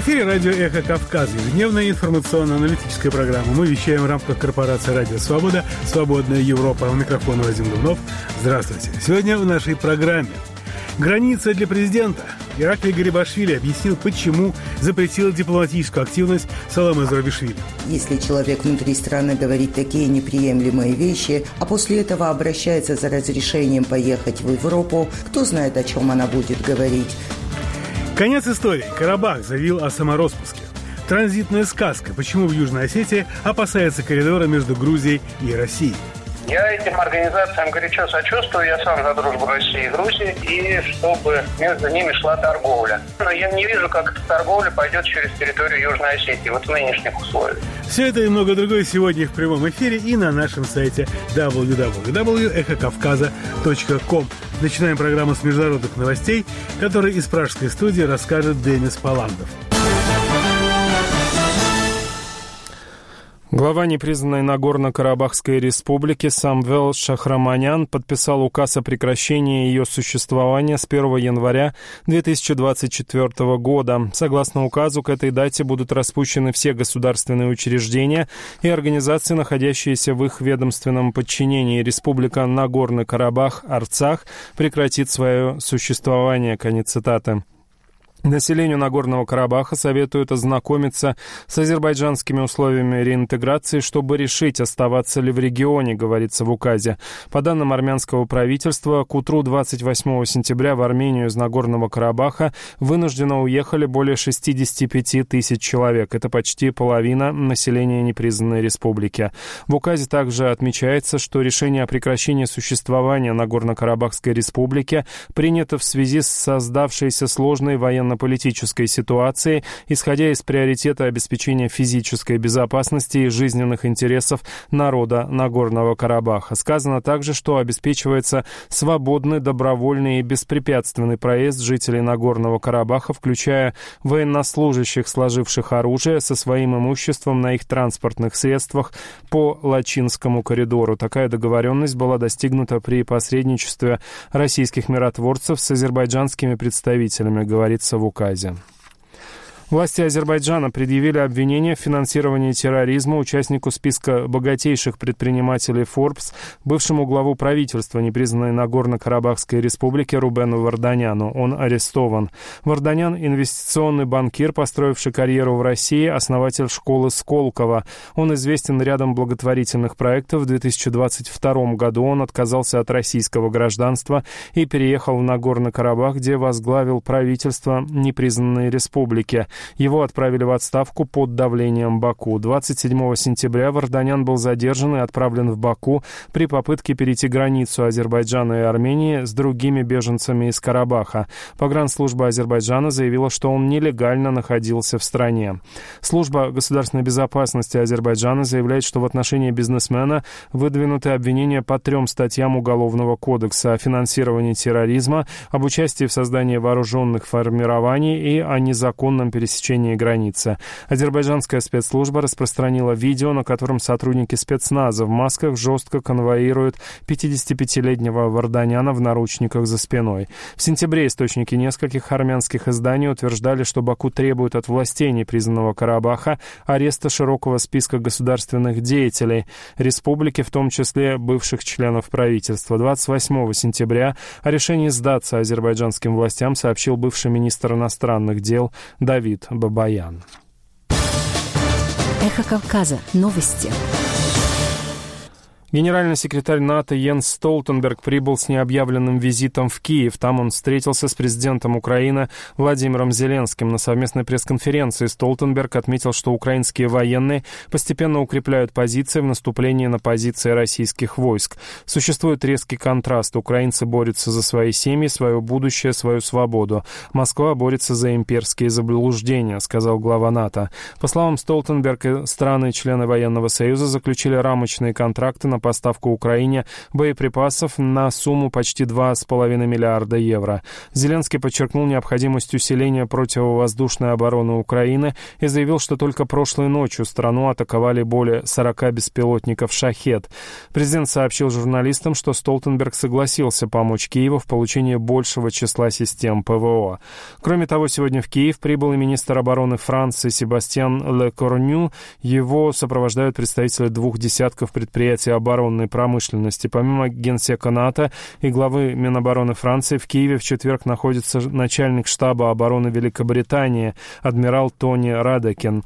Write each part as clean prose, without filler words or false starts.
эфире радио «Эхо Кавказа», ежедневная информационно-аналитическая программа. Мы вещаем в рамках корпорации «Радио Свобода», «Свободная Европа». У микрофона Вадим Дубнов. Здравствуйте. Сегодня в нашей программе граница для президента. Ираклий Гарибашвили объяснил, почему запретил дипломатическую активность Саломе Зурабишвили. Если человек внутри страны говорит такие неприемлемые вещи, а после этого обращается за разрешением поехать в Европу, кто знает, о чем она будет говорить. Конец истории. Карабах заявил о самороспуске. Транзитная сказка. Почему в Южной Осетии опасается коридора между Грузией и Россией. Я этим организациям горячо сочувствую, я сам за дружбу России и Грузии, и чтобы между ними шла торговля. Но я не вижу, как эта торговля пойдет через территорию Южной Осетии, вот в нынешних условиях. Все это и много другое сегодня в прямом эфире и на нашем сайте www.эхокавказа.ком. Начинаем программу с международных новостей, которые из пражской студии расскажет Денис Паландов. Глава непризнанной Нагорно-Карабахской республики Самвел Шахраманян подписал указ о прекращении ее существования с 1 января 2024 года. Согласно указу, к этой дате будут распущены все государственные учреждения и организации, находящиеся в их ведомственном подчинении. Республика Нагорный-Карабах-Арцах прекратит свое существование. Конец цитаты. Населению Нагорного Карабаха советуют ознакомиться с азербайджанскими условиями реинтеграции, чтобы решить, оставаться ли в регионе, говорится в указе. По данным армянского правительства, к утру 28 сентября в Армению из Нагорного Карабаха вынужденно уехали более 65 тысяч человек. Это почти половина населения непризнанной республики. В указе также отмечается, что решение о прекращении существования Нагорно-Карабахской республики принято в связи с создавшейся сложной военно-политической ситуации, исходя из приоритета обеспечения физической безопасности и жизненных интересов народа Нагорного Карабаха. Сказано также, что обеспечивается свободный, добровольный и беспрепятственный проезд жителей Нагорного Карабаха, включая военнослужащих, сложивших оружие, со своим имуществом на их транспортных средствах по Лачинскому коридору. Такая договоренность была достигнута при посредничестве российских миротворцев с азербайджанскими представителями, говорится в указе. Власти Азербайджана предъявили обвинение в финансировании терроризма участнику списка богатейших предпринимателей Forbes, бывшему главу правительства непризнанной Нагорно-Карабахской республики Рубену Варданяну. Он арестован. Варданян – инвестиционный банкир, построивший карьеру в России, основатель школы Сколково. Он известен рядом благотворительных проектов. В 2022 году он отказался от российского гражданства и переехал в Нагорно-Карабах, где возглавил правительство непризнанной республики. Его отправили в отставку под давлением Баку. 27 сентября Варданян был задержан и отправлен в Баку при попытке перейти границу Азербайджана и Армении с другими беженцами из Карабаха. Погранслужба Азербайджана заявила, что он нелегально находился в стране. Служба государственной безопасности Азербайджана заявляет, что в отношении бизнесмена выдвинуты обвинения по 3 статьям Уголовного кодекса: о финансировании терроризма, об участии в создании вооруженных формирований и о незаконном пересечении границы. Азербайджанская спецслужба распространила видео, на котором сотрудники спецназа в масках жестко конвоируют 55-летнего Варданяна в наручниках за спиной. В сентябре источники нескольких армянских изданий утверждали, что Баку требует от властей непризнанного Карабаха ареста широкого списка государственных деятелей республики, в том числе бывших членов правительства. 28 сентября о решении сдаться азербайджанским властям сообщил бывший министр иностранных дел Давид Бабаян. Эхо Кавказа. Новости. Генеральный секретарь НАТО Йенс Столтенберг прибыл с необъявленным визитом в Киев. Там он встретился с президентом Украины Владимиром Зеленским. На совместной пресс-конференции Столтенберг отметил, что украинские военные постепенно укрепляют позиции в наступлении на позиции российских войск. Существует резкий контраст. Украинцы борются за свои семьи, свое будущее, свою свободу. Москва борется за имперские заблуждения, сказал глава НАТО. По словам Столтенберга, страны-члены военного союза заключили рамочные контракты на поставку Украине боеприпасов на сумму почти 2,5 миллиарда евро. Зеленский подчеркнул необходимость усиления противовоздушной обороны Украины и заявил, что только прошлой ночью страну атаковали более 40 беспилотников «Шахед». Президент сообщил журналистам, что Столтенберг согласился помочь Киеву в получении большего числа систем ПВО. Кроме того, сегодня в Киев прибыл и министр обороны Франции Себастьян Лекорню. Его сопровождают представители 2 десятков предприятий оборонной промышленности. Помимо генсека НАТО и главы Минобороны Франции, в Киеве в четверг находится начальник штаба обороны Великобритании адмирал Тони Радекин.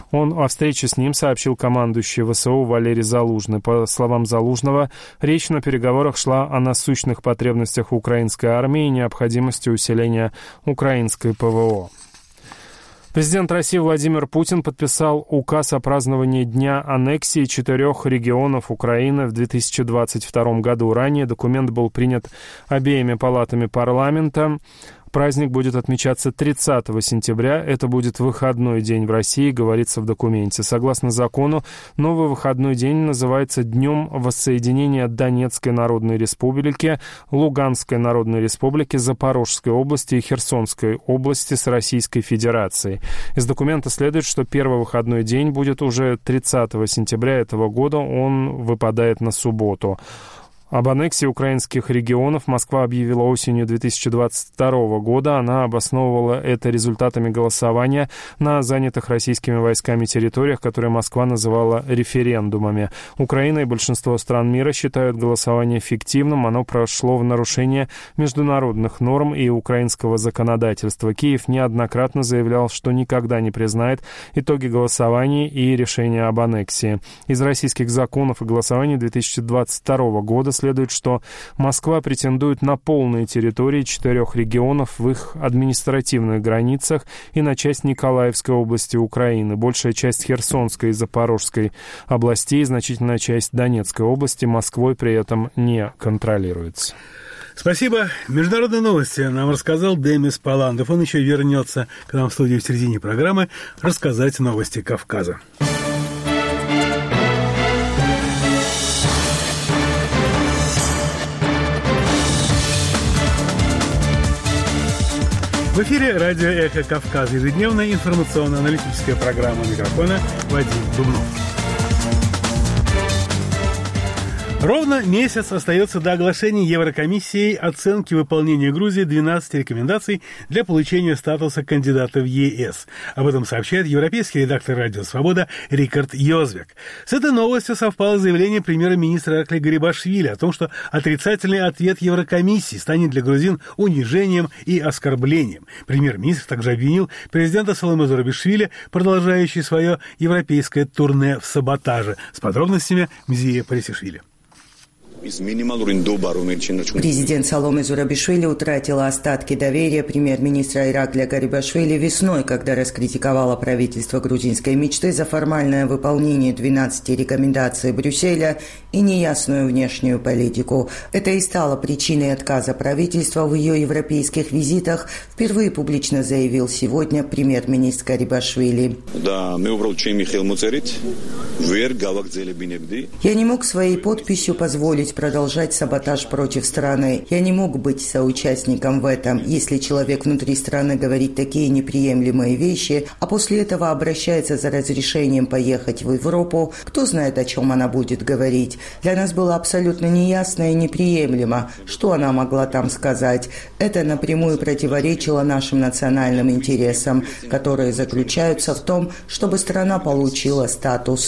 О встрече с ним сообщил командующий ВСУ Валерий Залужный. По словам Залужного, речь на переговорах шла о насущных потребностях украинской армии и необходимости усиления украинской ПВО. Президент России Владимир Путин подписал указ о праздновании Дня аннексии 4 регионов Украины в 2022 году. Ранее документ был принят обеими палатами парламента. Праздник будет отмечаться 30 сентября. Это будет выходной день в России, говорится в документе. Согласно закону, новый выходной день называется Днем воссоединения Донецкой Народной Республики, Луганской Народной Республики, Запорожской области и Херсонской области с Российской Федерацией. Из документа следует, что первый выходной день будет уже 30 сентября этого года. Он выпадает на субботу. Об аннексии украинских регионов Москва объявила осенью 2022 года. Она обосновывала это результатами голосования на занятых российскими войсками территориях, которые Москва называла референдумами. Украина и большинство стран мира считают голосование фиктивным. Оно прошло в нарушение международных норм и украинского законодательства. Киев неоднократно заявлял, что никогда не признает итоги голосований и решения об аннексии. Из российских законов и голосований 2022 года следует, что Москва претендует на полные территории 4 регионов в их административных границах и на часть Николаевской области Украины. Большая часть Херсонской и Запорожской областей и значительная часть Донецкой области Москвой при этом не контролируется. Спасибо. Международные новости нам рассказал Демис Паландов. Он еще вернется к нам в студию в середине программы рассказать новости Кавказа. В эфире радио «Эхо Кавказ», ежедневная информационно-аналитическая программа, микрофона Вадим Дубнов. Ровно месяц остается до оглашения Еврокомиссией оценки выполнения Грузии 12 рекомендаций для получения статуса кандидата в ЕС. Об этом сообщает европейский редактор «Радио Свобода» Рикард Йозвек. С этой новостью совпало заявление премьер-министра Иракли Гарибашвили о том, что отрицательный ответ Еврокомиссии станет для грузин унижением и оскорблением. Премьер-министр также обвинил президента Саломе Зурабишвили, продолжающий свое европейское турне в саботаже. С подробностями Мзия Парисишвили. Президент Саломе Зурабишвили утратила остатки доверия премьер-министра Иракля Гарибашвили весной, когда раскритиковала правительство грузинской мечты за формальное выполнение 12 рекомендаций Брюсселя и неясную внешнюю политику. Это и стало причиной отказа правительства в ее европейских визитах, впервые публично заявил сегодня премьер-министр Гарибашвили. Я не мог своей подписью позволить продолжать саботаж против страны. Я не мог быть соучастником в этом. Если человек внутри страны говорит такие неприемлемые вещи, а после этого обращается за разрешением поехать в Европу, кто знает, о чем она будет говорить. Для нас было абсолютно неясно и неприемлемо, что она могла там сказать. Это напрямую противоречило нашим национальным интересам, которые заключаются в том, чтобы страна получила статус.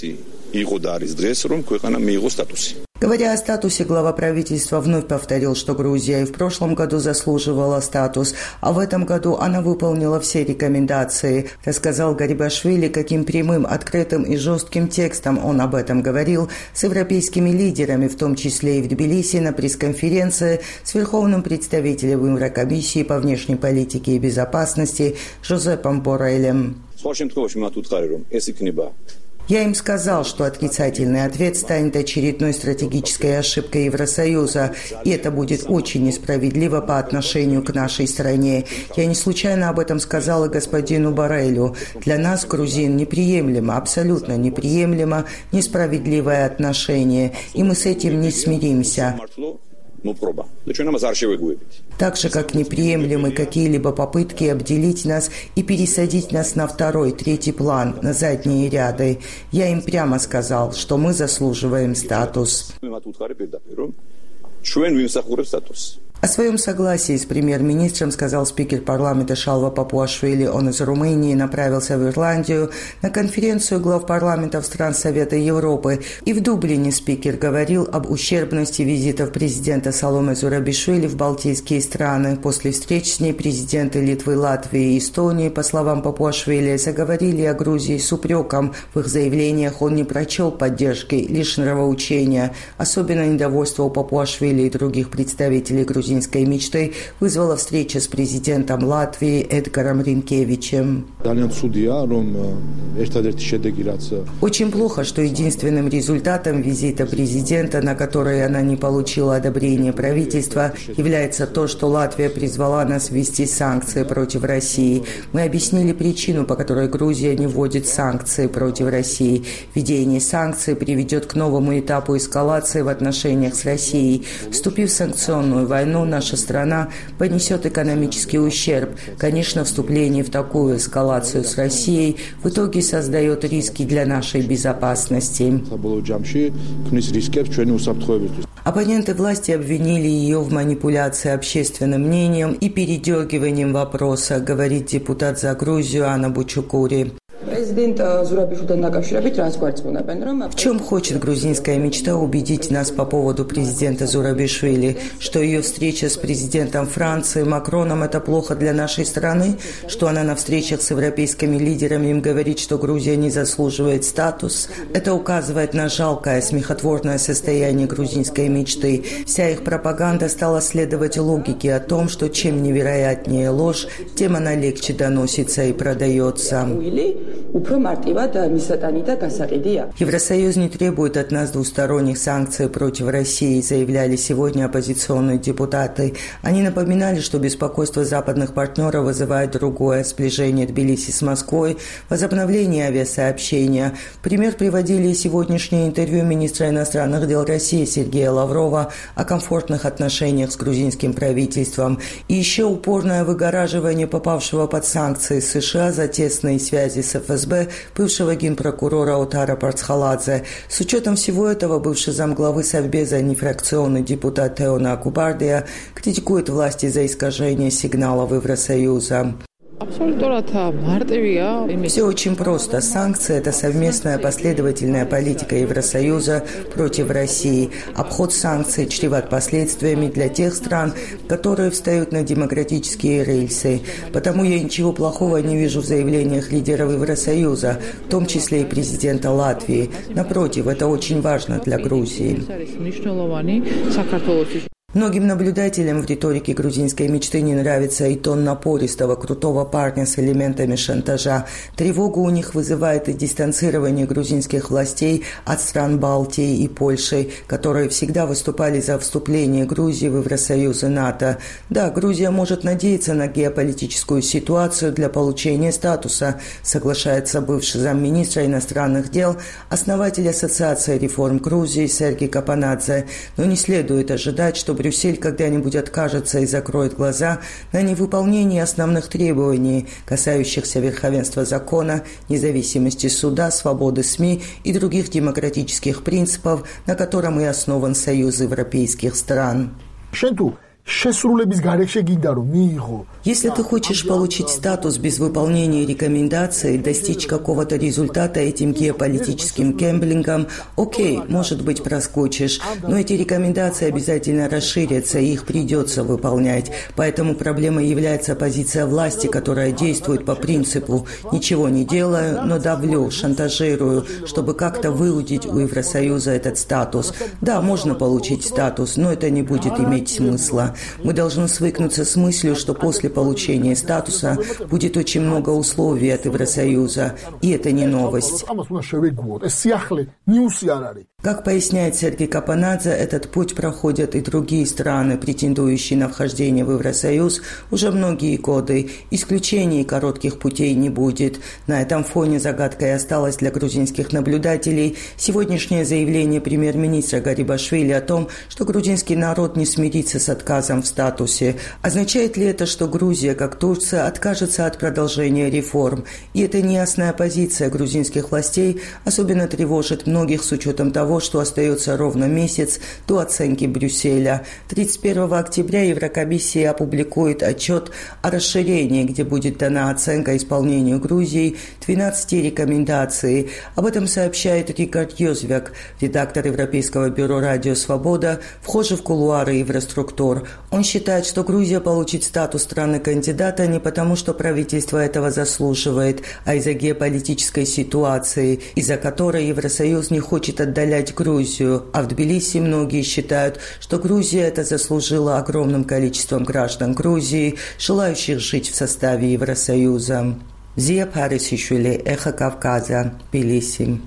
Говоря о статусе, глава правительства вновь повторил, что Грузия и в прошлом году заслуживала статус, а в этом году она выполнила все рекомендации. Рассказал Гарибашвили, каким прямым, открытым и жестким текстом он об этом говорил с европейскими лидерами, в том числе и в Тбилиси на пресс-конференции с верховным представителем Еврокомиссии по внешней политике и безопасности Жозепом Боррелем. Я им сказал, что отрицательный ответ станет очередной стратегической ошибкой Евросоюза, и это будет очень несправедливо по отношению к нашей стране. Я не случайно об этом сказала господину Борреллю. Для нас, грузин, неприемлемо, абсолютно неприемлемо несправедливое отношение, и мы с этим не смиримся. Так же, как неприемлемы какие-либо попытки обделить нас и пересадить нас на второй, третий план, на задние ряды. Я им прямо сказал, что мы заслуживаем статус. О своем согласии с премьер-министром сказал спикер парламента Шалва Папуашвили. Он из Румынии направился в Ирландию на конференцию глав парламентов стран Совета Европы. И в Дублине спикер говорил об ущербности визитов президента Саломе Зурабишвили в Балтийские страны. После встреч с ней президенты Литвы, Латвии и Эстонии, по словам Папуашвили, заговорили о Грузии с упреком. В их заявлениях он не прочел поддержки, лишь нравоучения. Особенно недовольство у Папуашвили и других представителей грузинской мечты вызвала встреча с президентом Латвии Эдгаром Ринкевичем. Очень плохо, что единственным результатом визита президента, на который она не получила одобрения правительства, является то, что Латвия призвала нас ввести санкции против России. Мы объяснили причину, по которой Грузия не вводит санкции против России. Введение санкций приведет к новому этапу эскалации в отношениях с Россией. Вступив в санкционную войну, наша страна понесет экономический ущерб. Конечно, вступление в такую эскалацию с Россией в итоге создает риски для нашей безопасности. Оппоненты власти обвинили ее в манипуляции общественным мнением и передергиванием вопроса, говорит депутат за Грузию Анна Бучукури. В чем хочет грузинская мечта убедить нас по поводу президента Зурабишвили? Что ее встреча с президентом Франции Макроном – это плохо для нашей страны? Что она на встречах с европейскими лидерами им говорит, что Грузия не заслуживает статус? Это указывает на жалкое, смехотворное состояние грузинской мечты. Вся их пропаганда стала следовать логике о том, что чем невероятнее ложь, тем она легче доносится и продается. Евросоюз не требует от нас двусторонних санкций против России, заявляли сегодня оппозиционные депутаты. Они напоминали, что беспокойство западных партнеров вызывает другое – сближение Тбилиси с Москвой, возобновление авиасообщения. В пример приводили сегодняшнее интервью министра иностранных дел России Сергея Лаврова о комфортных отношениях с грузинским правительством. И еще упорное выгораживание попавшего под санкции США за тесные связи с ФСБ бывшего генпрокурора Отара Парцхаладзе. С учетом всего этого бывший замглавы Совбеза нефракционный депутат Теона Акубардия критикует власти за искажение сигналов Евросоюза. Все очень просто. Санкции – это совместная последовательная политика Евросоюза против России. Обход санкций чреват последствиями для тех стран, которые встают на демократические рельсы. Потому я ничего плохого не вижу в заявлениях лидеров Евросоюза, в том числе и президента Латвии. Напротив, это очень важно для Грузии. Многим наблюдателям в риторике грузинской мечты не нравится и тон напористого, крутого парня с элементами шантажа. Тревогу у них вызывает и дистанцирование грузинских властей от стран Балтии и Польши, которые всегда выступали за вступление Грузии в Евросоюз и НАТО. Да, Грузия может надеяться на геополитическую ситуацию для получения статуса, соглашается бывший замминистра иностранных дел, основатель Ассоциации реформ Грузии Сергей Капанадзе. Но не следует ожидать, что Брюссель когда-нибудь откажется и закроет глаза на невыполнение основных требований, касающихся верховенства закона, независимости суда, свободы СМИ и других демократических принципов, на котором и основан Союз европейских стран. Если ты хочешь получить статус без выполнения рекомендаций, достичь какого-то результата этим геополитическим кемблингом, окей, может быть, проскочишь, но эти рекомендации обязательно расширятся, и их придется выполнять. Поэтому проблемой является позиция власти, которая действует по принципу «ничего не делаю, но давлю, шантажирую», чтобы как-то выудить у Евросоюза этот статус. Да, можно получить статус, но это не будет иметь смысла. Мы должны свыкнуться с мыслью, что после получения статуса будет очень много условий от Евросоюза, и это не новость. Как поясняет Сергей Капанадзе, этот путь проходят и другие страны, претендующие на вхождение в Евросоюз, уже многие годы. Исключений коротких путей не будет. На этом фоне загадкой осталось для грузинских наблюдателей сегодняшнее заявление премьер-министра Гарибашвили о том, что грузинский народ не смирится с отказом в статусе. Означает ли это, что Грузия, как Турция, откажется от продолжения реформ? И эта неясная позиция грузинских властей особенно тревожит многих с учетом того, что остается ровно месяц до оценки Брюсселя. 31 октября Еврокомиссия опубликует отчет о расширении, где будет дана оценка исполнению Грузии 12 рекомендаций. Об этом сообщает Рикард Йозвяк, редактор Европейского бюро «Радио Свобода», вхожий в кулуары Евроструктур. Он считает, что Грузия получит статус страны-кандидата не потому, что правительство этого заслуживает, а из-за геополитической ситуации, из-за которой Евросоюз не хочет отдалять Грузию, а в Тбилиси многие считают, что Грузия это заслужила огромным количеством граждан Грузии, желающих жить в составе Евросоюза. Зия Парисишвили, Эхо Кавказа, Тбилиси.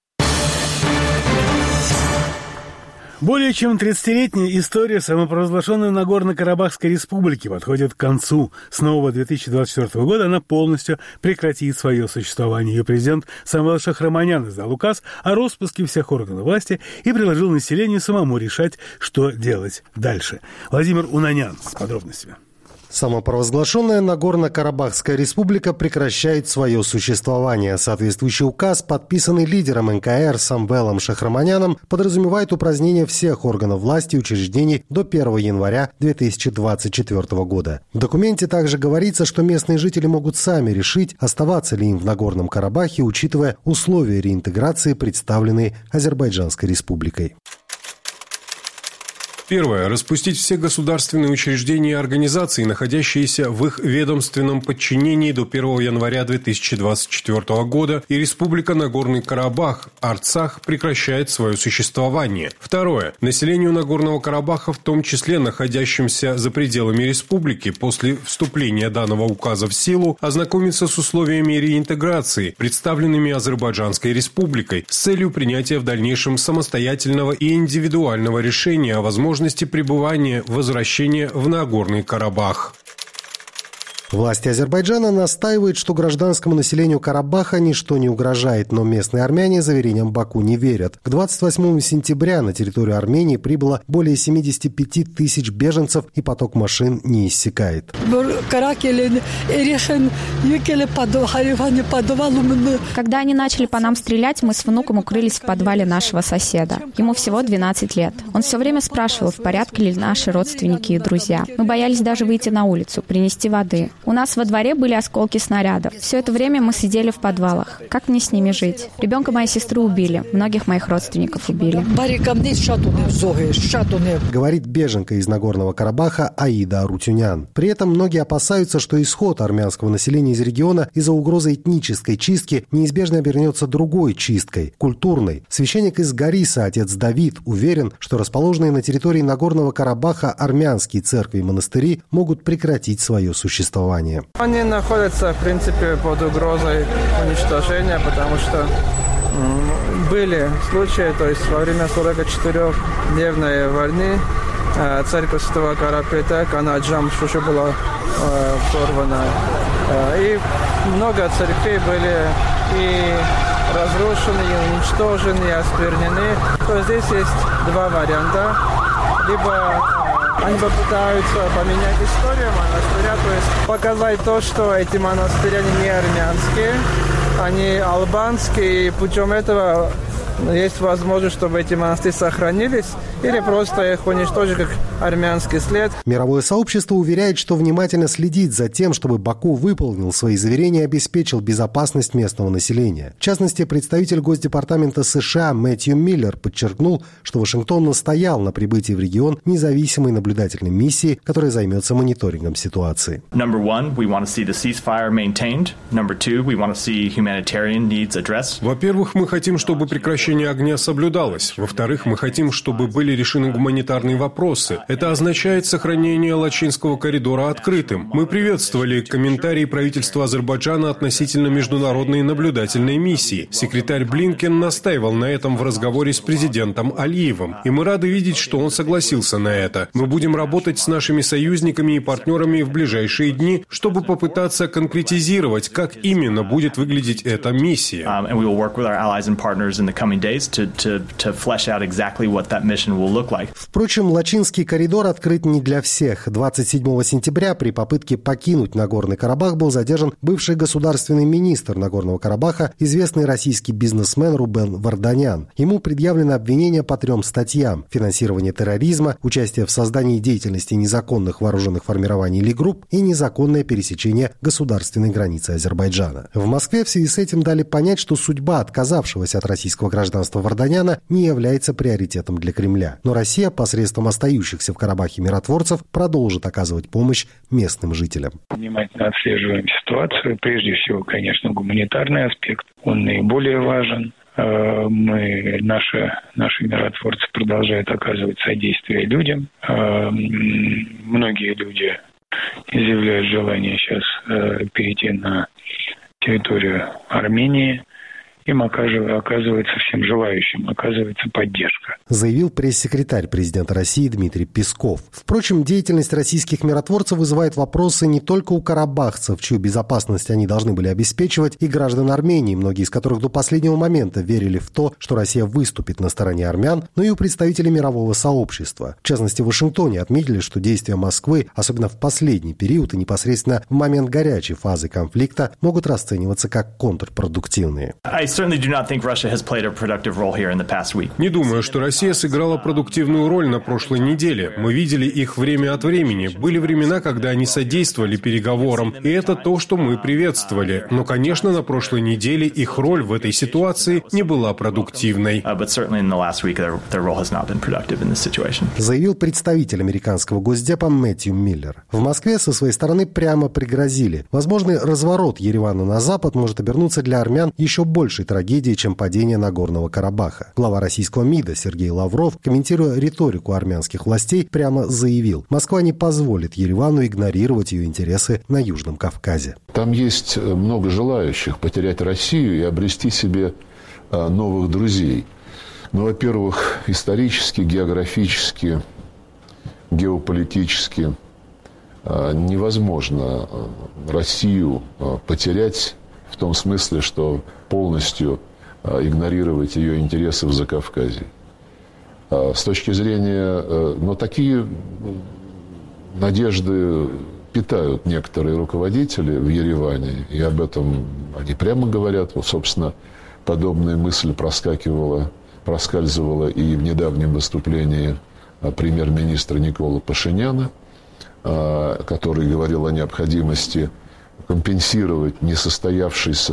Более чем 30-летняя история самопровозглашенной Нагорно-Карабахской республики подходит к концу. С нового 2024 года она полностью прекратит свое существование. Ее президент Самвел Шахраманян издал указ о распуске всех органов власти и предложил населению самому решать, что делать дальше. Владимир Унанян с подробностями. Самопровозглашенная Нагорно-Карабахская республика прекращает свое существование. Соответствующий указ, подписанный лидером НКР Самвелом Шахраманяном, подразумевает упразднение всех органов власти и учреждений до 1 января 2024 года. В документе также говорится, что местные жители могут сами решить, оставаться ли им в Нагорном Карабахе, учитывая условия реинтеграции, представленные Азербайджанской республикой. Первое. Распустить все государственные учреждения и организации, находящиеся в их ведомственном подчинении до 1 января 2024 года, и Республика Нагорный Карабах, Арцах, прекращает свое существование. Второе. Населению Нагорного Карабаха, в том числе находящимся за пределами республики, после вступления данного указа в силу, ознакомиться с условиями реинтеграции, представленными Азербайджанской республикой, с целью принятия в дальнейшем самостоятельного и индивидуального решения о возможности пребывания, возвращения в Нагорный Карабах. Власти Азербайджана настаивают, что гражданскому населению Карабаха ничто не угрожает, но местные армяне заверениям Баку не верят. К 28 сентября на территорию Армении прибыло более 75 тысяч беженцев, и поток машин не иссякает. Когда они начали по нам стрелять, мы с внуком укрылись в подвале нашего соседа. Ему всего 12 лет. Он все время спрашивал, в порядке ли наши родственники и друзья. Мы боялись даже выйти на улицу, принести воды. У нас во дворе были осколки снарядов. Все это время мы сидели в подвалах. Как мне с ними жить? Ребенка моей сестры убили. Многих моих родственников убили. Говорит беженка из Нагорного Карабаха Аида Арутюнян. При этом многие опасаются, что исход армянского населения из региона из-за угрозы этнической чистки неизбежно обернется другой чисткой, культурной. Священник из Гориса, отец Давид, уверен, что расположенные на территории Нагорного Карабаха армянские церкви и монастыри могут прекратить свое существование. Они находятся, в принципе, под угрозой уничтожения, потому что были случаи, то есть во время 44-дневной войны церковь Святого Карапета, Канаджам, Шуша была взорвана. И много церквей были и разрушены, и уничтожены, и осквернены. То здесь есть два варианта. Либо они попытаются поменять историю монастыря, то есть показать то, что эти монастыри не армянские, они албанские, и путем этого есть возможность, чтобы эти монастыри сохранились, или просто их уничтожить как армянский след. Мировое сообщество уверяет, что внимательно следит за тем, чтобы Баку выполнил свои заверения и обеспечил безопасность местного населения. В частности, представитель Госдепартамента США Мэтью Миллер подчеркнул, что Вашингтон настоял на прибытии в регион независимой наблюдательной миссии, которая займется мониторингом ситуации. Во-первых, мы хотим, чтобы прекращение прекращение огня соблюдалось. Во-вторых, мы хотим, чтобы были решены гуманитарные вопросы. Это означает сохранение Лачинского коридора открытым. Мы приветствовали комментарии правительства Азербайджана относительно международной наблюдательной миссии. Секретарь Блинкен настаивал на этом в разговоре с президентом Алиевым. И мы рады видеть, что он согласился на это. Мы будем работать с нашими союзниками и партнерами в ближайшие дни, чтобы попытаться конкретизировать, как именно будет выглядеть эта миссия. Впрочем, Лачинский коридор открыт не для всех. 27 сентября при попытке покинуть Нагорный Карабах был задержан бывший государственный министр Нагорного Карабаха, известный российский бизнесмен Рубен Варданян. Ему предъявлено обвинение по 3 статьям: финансирование терроризма, участие в создании деятельности незаконных вооруженных формирований или групп и незаконное пересечение государственной границы Азербайджана. В Москве в связи с этим дали понять, что судьба отказавшегося от российского гражданства Варданяна не является приоритетом для Кремля. Но Россия посредством остающихся в Карабахе миротворцев продолжит оказывать помощь местным жителям. Внимательно отслеживаем ситуацию. Прежде всего, конечно, гуманитарный аспект. Он наиболее важен. Наши миротворцы продолжают оказывать содействие людям. Многие люди изъявляют желание сейчас перейти на территорию Армении. Им оказывается, всем желающим, оказывается поддержка. Заявил пресс-секретарь президента России Дмитрий Песков. Впрочем, деятельность российских миротворцев вызывает вопросы не только у карабахцев, чью безопасность они должны были обеспечивать, и граждан Армении, многие из которых до последнего момента верили в то, что Россия выступит на стороне армян, но и у представителей мирового сообщества. В частности, в Вашингтоне отметили, что действия Москвы, особенно в последний период и непосредственно в момент горячей фазы конфликта, могут расцениваться как контрпродуктивные. Не думаю, что Россия сыграла продуктивную роль на прошлой неделе. Мы видели их время от времени. Были времена, когда они содействовали переговорам, и это то, что мы приветствовали. Но, конечно, на прошлой неделе их роль в этой ситуации не была продуктивной. Заявил представитель американского госдепа Мэтью Миллер. В Москве со своей стороны прямо пригрозили. Возможный разворот Еревана на запад может обернуться для армян еще большей трагедией, чем падение Нагорного Карабаха. Глава российского МИДа Сергей Лавров, комментируя риторику армянских властей, прямо заявил: Москва не позволит Еревану игнорировать ее интересы на Южном Кавказе. Там есть много желающих потерять Россию и обрести себе новых друзей. Ну, во-первых, исторически, географически, геополитически невозможно Россию потерять в том смысле, что полностью игнорировать ее интересы в Закавказье. С точки зрения... Но такие надежды питают некоторые руководители в Ереване, и об этом они прямо говорят. Вот, собственно, подобная мысль проскальзывала и в недавнем выступлении премьер-министра Никола Пашиняна, который говорил о необходимости компенсировать несостоявшиеся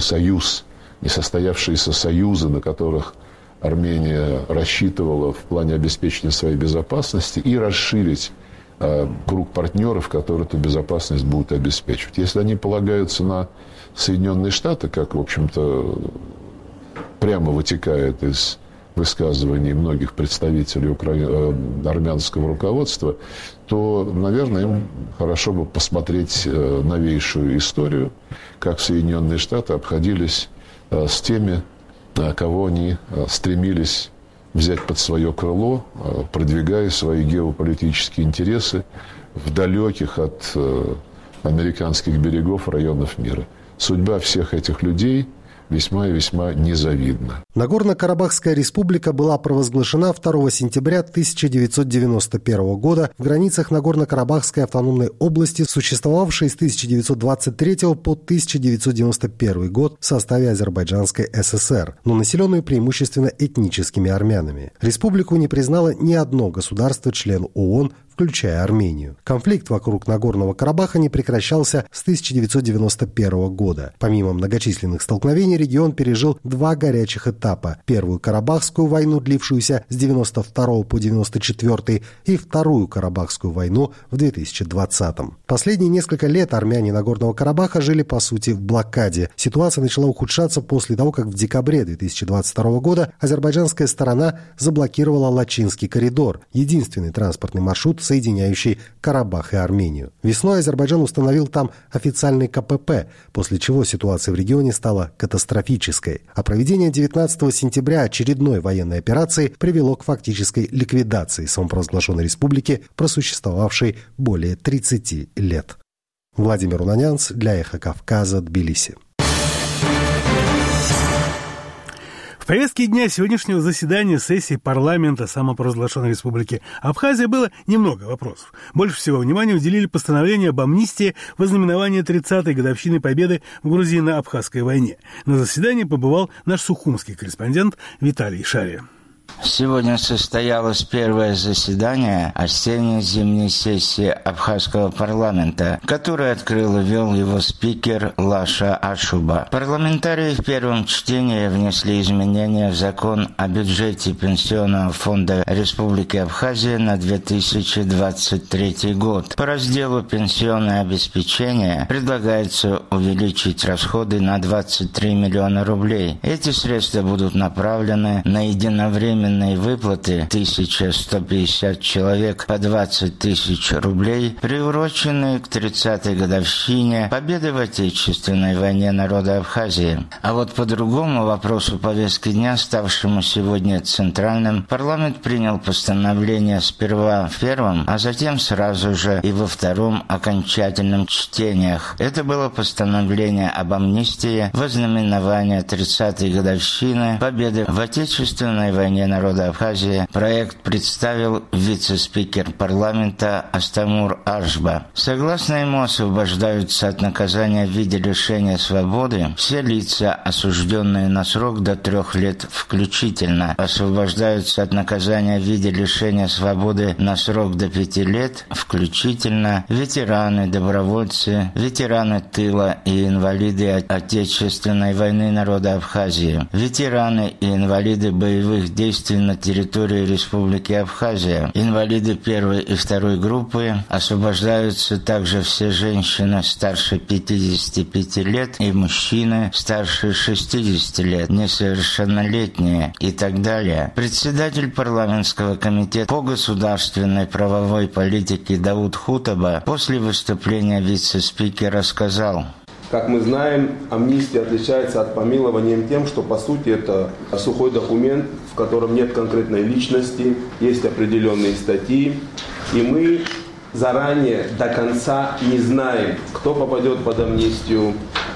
союзы, на которых Армения рассчитывала в плане обеспечения своей безопасности, и расширить круг партнеров, которые эту безопасность будут обеспечивать. Если они полагаются на Соединенные Штаты, как, в общем-то, прямо вытекает из высказываний многих представителей армянского руководства, то, наверное, им хорошо бы посмотреть новейшую историю, как Соединенные Штаты обходились с теми, кого они стремились взять под свое крыло, продвигая свои геополитические интересы в далеких от американских берегов районов мира. Судьба всех этих людей весьма и весьма незавидна. Нагорно-Карабахская республика была провозглашена 2 сентября 1991 года в границах Нагорно-Карабахской автономной области, существовавшей с 1923 по 1991 год в составе Азербайджанской ССР, но населенную преимущественно этническими армянами. Республику не признало ни одно государство-член ООН, включая Армению. Конфликт вокруг Нагорного Карабаха не прекращался с 1991 года. Помимо многочисленных столкновений, регион пережил два горячих этапа. Первую Карабахскую войну, длившуюся с 1992 по 1994, и Вторую Карабахскую войну в 2020-м. Последние несколько лет армяне Нагорного Карабаха жили, по сути, в блокаде. Ситуация начала ухудшаться после того, как в декабре 2022 года азербайджанская сторона заблокировала Лачинский коридор, единственный транспортный маршрут, соединяющий Карабах и Армению. Весной Азербайджан установил там официальный КПП, после чего ситуация в регионе стала катастрофической. А проведение 19 сентября очередной военной операции привело к фактической ликвидации самопровозглашенной республики, просуществовавшей более 30 лет. Владимир Унанянц для «Эхо Кавказа», Тбилиси. В повестке дня сегодняшнего заседания сессии парламента самопровозглашенной республики Абхазия было немного вопросов. Больше всего внимания уделили постановлению об амнистии в ознаменование 30-й годовщины победы в грузино-абхазской войне. На заседании побывал наш сухумский корреспондент Виталий Шария. Сегодня состоялось первое заседание осенне-зимней сессии Абхазского парламента, которое открыл и вел его спикер Лаша Ашуба. Парламентарии в первом чтении внесли изменения в закон о бюджете Пенсионного фонда Республики Абхазия на 2023 год. По разделу «Пенсионное обеспечение» предлагается увеличить расходы на 23 миллиона рублей. Эти средства будут направлены на единовременные выплаты 1150 человек по 20 тысяч рублей, приуроченные к 30-й годовщине победы в Отечественной войне народа Абхазии. А вот по другому вопросу повестки дня, ставшему сегодня центральным, парламент принял постановление сперва в первом, а затем сразу же и во втором окончательном чтениях. Это было постановление об амнистии в ознаменование 30-й годовщины победы в Отечественной войне народа Абхазии. Проект представил вице-спикер парламента Астамур Ашба. Согласно ему, освобождаются от наказания в виде лишения свободы все лица, осужденные на срок до 3 лет включительно. Освобождаются от наказания в виде лишения свободы на срок до 5 лет включительно ветераны, добровольцы, ветераны тыла и инвалиды Отечественной войны народа Абхазии, ветераны и инвалиды боевых действий на территории Республики Абхазия. Инвалиды первой и второй группы. Освобождаются также все женщины старше 55 лет и мужчины старше 60 лет, несовершеннолетние и так далее. Председатель парламентского комитета по государственной правовой политике Дауд Хутаба после выступления вице-спикера сказал: как мы знаем, амнистия отличается от помилования тем, что по сути это сухой документ, в котором нет конкретной личности, есть определенные статьи, и мы заранее до конца не знаем, кто попадет под амнистию,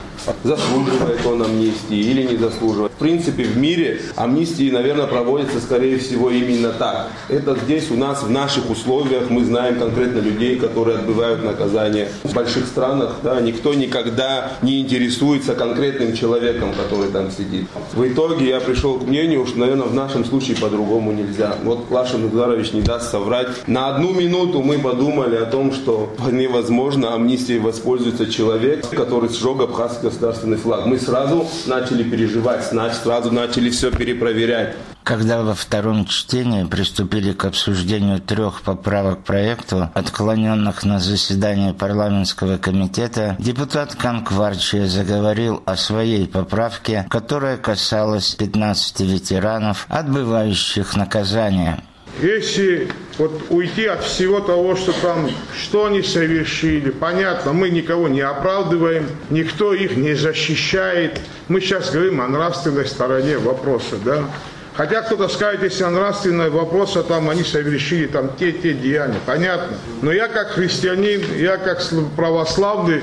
заслуживает он амнистии или не заслуживает. В принципе, в мире амнистии, наверное, проводятся, скорее всего, именно так. Это здесь у нас, в наших условиях, мы знаем конкретно людей, которые отбывают наказание. В больших странах, да, никто никогда не интересуется конкретным человеком, который там сидит. В итоге я пришел к мнению, что, наверное, в нашем случае по-другому нельзя. Вот Лаша Нугзарович не даст соврать. На 1 минуту мы подумали о том, что невозможно амнистией воспользуется человек, который сжег абхазский государственный флаг. Мы сразу начали переживать, сразу начали все перепроверять. Когда во втором чтении приступили к обсуждению 3 поправок к проекту, отклоненных на заседании парламентского комитета, депутат Канкварчия заговорил о своей поправке, которая касалась 15 ветеранов, отбывающих наказание. Если уйти от всего того, что они совершили, понятно, мы никого не оправдываем, никто их не защищает. Мы сейчас говорим о нравственной стороне вопроса, да. Хотя кто-то скажет, если нравственный вопрос, они совершили те деяния, понятно. Но я как христианин, я как православный,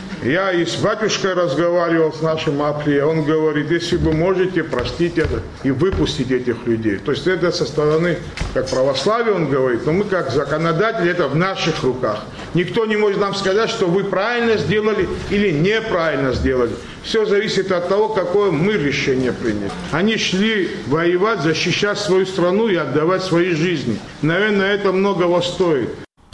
я и с батюшкой разговаривал, с нашим Апли, он говорит, если вы можете, простить это и выпустить этих людей. То есть это со стороны, как православия он говорит, но мы как законодатели, это в наших руках. Никто не может нам сказать, что вы правильно сделали или неправильно сделали. Все зависит от того, какое мы решение приняли. Они шли воевать, защищать свою страну и отдавать свои жизни. Наверное, это многого стоит.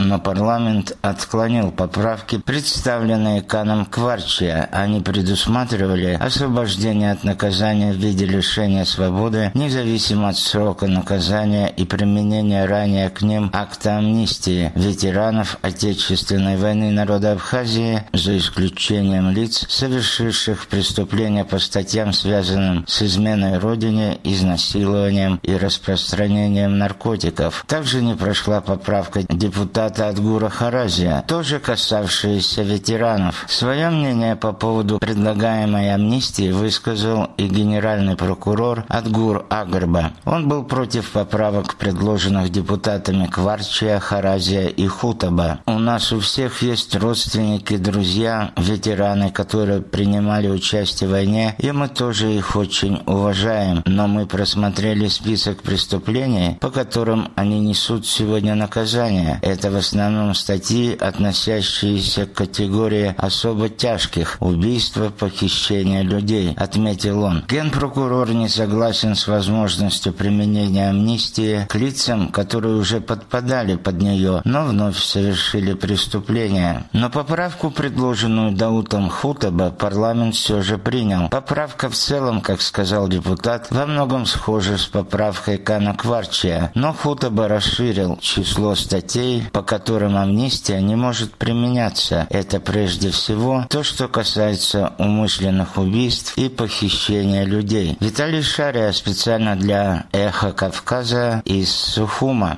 но парламент отклонил поправки, представленные Каном Кварчия. Они предусматривали освобождение от наказания в виде лишения свободы, независимо от срока наказания и применения ранее к ним акта амнистии ветеранов Отечественной войны народа Абхазии, за исключением лиц, совершивших преступления по статьям, связанным с изменой родине, изнасилованием и распространением наркотиков. Также не прошла поправка депутата Адгура Харазия, тоже касавшаяся ветеранов. Свое мнение по поводу предлагаемой амнистии высказал и генеральный прокурор Адгур Агарба. Он был против поправок, предложенных депутатами Кварчия, Харазия и Хутаба. У нас у всех есть родственники, друзья, ветераны, которые принимали участие в войне, и мы тоже их очень уважаем. Но мы просмотрели список преступлений, по которым они несут сегодня наказание. Это в основном статьи, относящиеся к категории особо тяжких – убийство, похищение людей, отметил он. Генпрокурор не согласен с возможностью применения амнистии к лицам, которые уже подпадали под нее, но вновь совершили преступления. Но поправку, предложенную Даутом Хутаба, парламент все же принял. Поправка в целом, как сказал депутат, во многом схожа с поправкой Кана Кварчия, но Хутаба расширил число статей, по которым амнистия не может применяться. Это прежде всего то, что касается умышленных убийств и похищения людей. Виталий Шария специально для «Эхо Кавказа» из Сухума.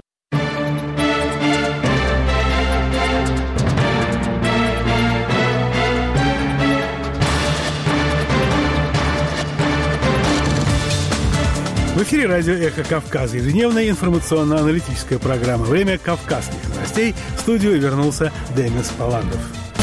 В эфире радио «Эхо Кавказа», ежедневная информационно-аналитическая программа «Время кавказских новостей». В студию вернулся Демис Паландов.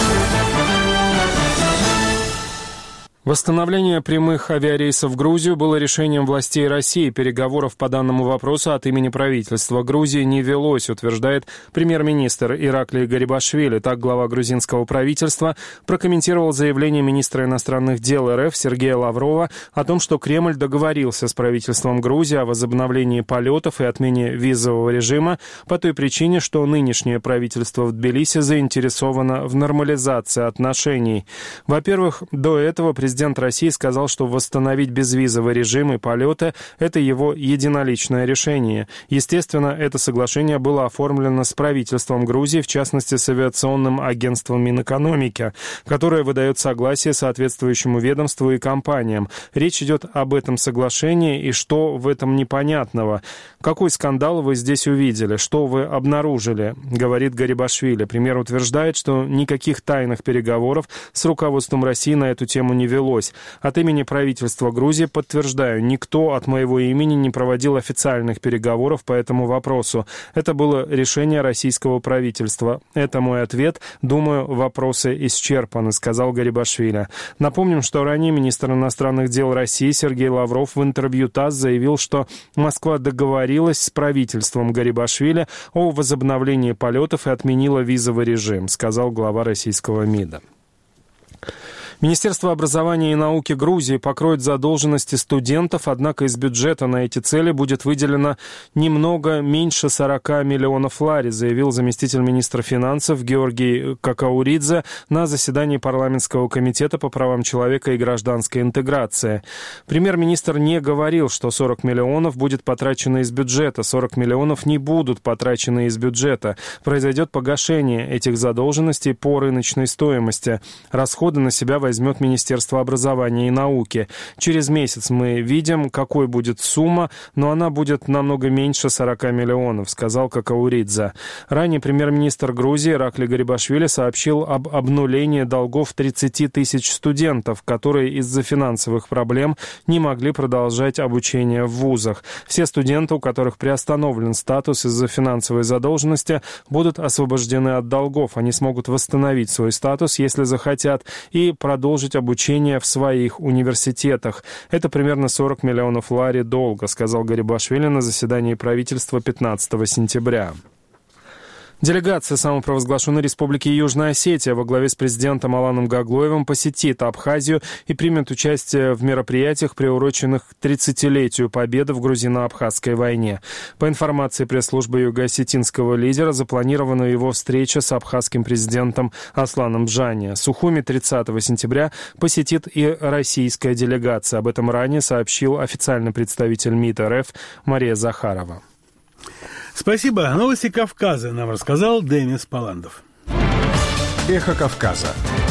Восстановление прямых авиарейсов в Грузию было решением властей России. Переговоров по данному вопросу от имени правительства Грузии не велось, утверждает премьер-министр Ираклий Гарибашвили. Так глава грузинского правительства прокомментировал заявление министра иностранных дел РФ Сергея Лаврова о том, что Кремль договорился с правительством Грузии о возобновлении полетов и отмене визового режима по той причине, что нынешнее правительство в Тбилиси заинтересовано в нормализации отношений. Во-первых, до этого президент России сказал, что восстановить безвизовый режим и полеты – это его единоличное решение. Естественно, это соглашение было оформлено с правительством Грузии, в частности, с авиационным агентством Минэкономики, которое выдает согласие соответствующему ведомству и компаниям. Речь идет об этом соглашении, и что в этом непонятного? Какой скандал вы здесь увидели? Что вы обнаружили? Говорит Гарибашвили. Премьер утверждает, что никаких тайных переговоров с руководством России на эту тему не велось. От имени правительства Грузии подтверждаю, никто от моего имени не проводил официальных переговоров по этому вопросу. Это было решение российского правительства. Это мой ответ. Думаю, вопросы исчерпаны, сказал Гарибашвили. Напомним, что ранее министр иностранных дел России Сергей Лавров в интервью ТАСС заявил, что Москва договорилась с правительством Гарибашвили о возобновлении полетов и отменила визовый режим, сказал глава российского МИДа. Министерство образования и науки Грузии покроет задолженности студентов, однако из бюджета на эти цели будет выделено немного меньше 40 миллионов лари, заявил заместитель министра финансов Георгий Какауридзе на заседании парламентского комитета по правам человека и гражданской интеграции. Премьер-министр не говорил, что 40 миллионов будет потрачено из бюджета, 40 миллионов не будут потрачены из бюджета. Произойдет погашение этих задолженностей по рыночной стоимости. Расходы на себя возьмет Министерство образования и науки. Через месяц мы видим, какой будет сумма, но она будет намного меньше 40 миллионов, сказал Какауридзе. Ранее премьер-министр Грузии Ираклий Гарибашвили сообщил об обнулении долгов 30 тысяч студентов, которые из-за финансовых проблем не могли продолжать обучение в вузах. Все студенты, у которых приостановлен статус из-за финансовой задолженности, будут освобождены от долгов. Они смогут восстановить свой статус, если захотят, и продолжить обучение в своих университетах. Это примерно 40 миллионов лари долга, сказал Гарибашвили на заседании правительства 15 сентября. Делегация самопровозглашенной Республики Южная Осетия во главе с президентом Аланом Гаглоевым посетит Абхазию и примет участие в мероприятиях, приуроченных к 30-летию победы в грузино-абхазской войне. По информации пресс-службы юго-осетинского лидера, запланирована его встреча с абхазским президентом Асланом Джани. Сухуми 30 сентября посетит и российская делегация. Об этом ранее сообщил официальный представитель МИД РФ Мария Захарова. Спасибо. Новости Кавказа нам рассказал Демис Паландов. Эхо Кавказа.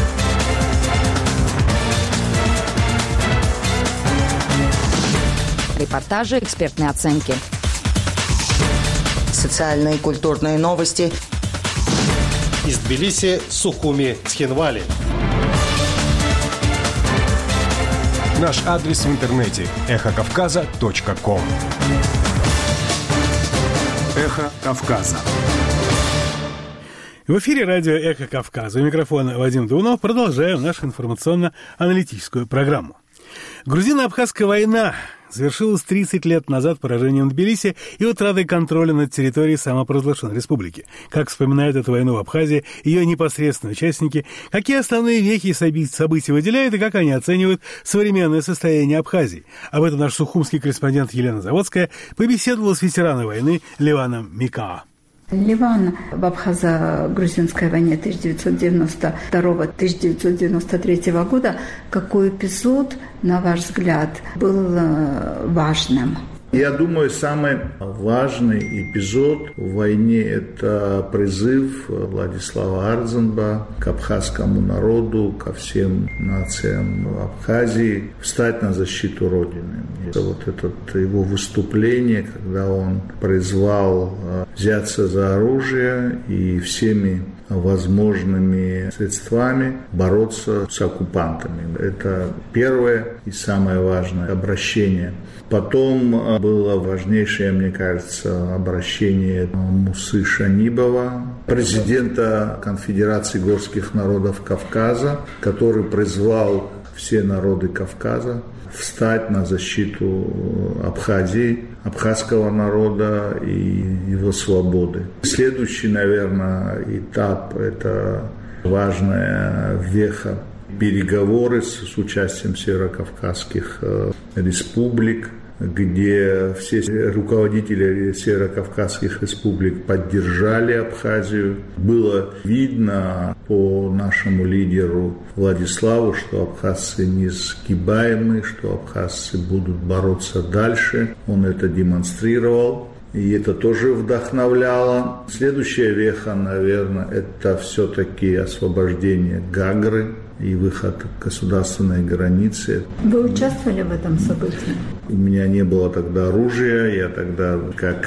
Репортажи, экспертные оценки. Социальные и культурные новости. Из Тбилиси, Сухуми, Цхинвали. Наш адрес в интернете – эхокавказа.ком. Эхо Кавказа. В эфире радио «Эхо Кавказа». У микрофона Вадим Дунов. Продолжаем нашу информационно-аналитическую программу. Грузино-абхазская война завершилась 30 лет назад поражением Тбилиси и утратой контроля над территорией самопровозглашенной республики. Как вспоминают эту войну в Абхазии ее непосредственные участники, какие основные вехи и события выделяют и как они оценивают современное состояние Абхазии. Об этом наш сухумский корреспондент Елена Заводская побеседовала с ветераном войны Ливаном Микаа. Ливан в абхазо-грузинской войне 1992-1993 года. Какой эпизод, на ваш взгляд, был важным? Я думаю, самый важный эпизод в войне – это призыв Владислава Ардзенба к абхазскому народу, ко всем нациям Абхазии встать на защиту Родины. Вот это его выступление, когда он призвал взяться за оружие и всеми возможными средствами бороться с оккупантами. Это первое и самое важное обращение. Потом было важнейшее, мне кажется, обращение Мусы Шанибова, президента Конфедерации горских народов Кавказа, который призвал все народы Кавказа встать на защиту Абхазии, абхазского народа и его свободы. Следующий, наверное, этап – это важная веха. Переговоры с участием северокавказских республик, где все руководители северокавказских республик поддержали Абхазию. Было видно по нашему лидеру Владиславу, что абхазцы несгибаемы, что абхазцы будут бороться дальше. Он это демонстрировал. И это тоже вдохновляло. Следующая веха, наверное, это все-таки освобождение Гагры и выход к государственной границе. Вы участвовали в этом событии? У меня не было тогда оружия, я тогда как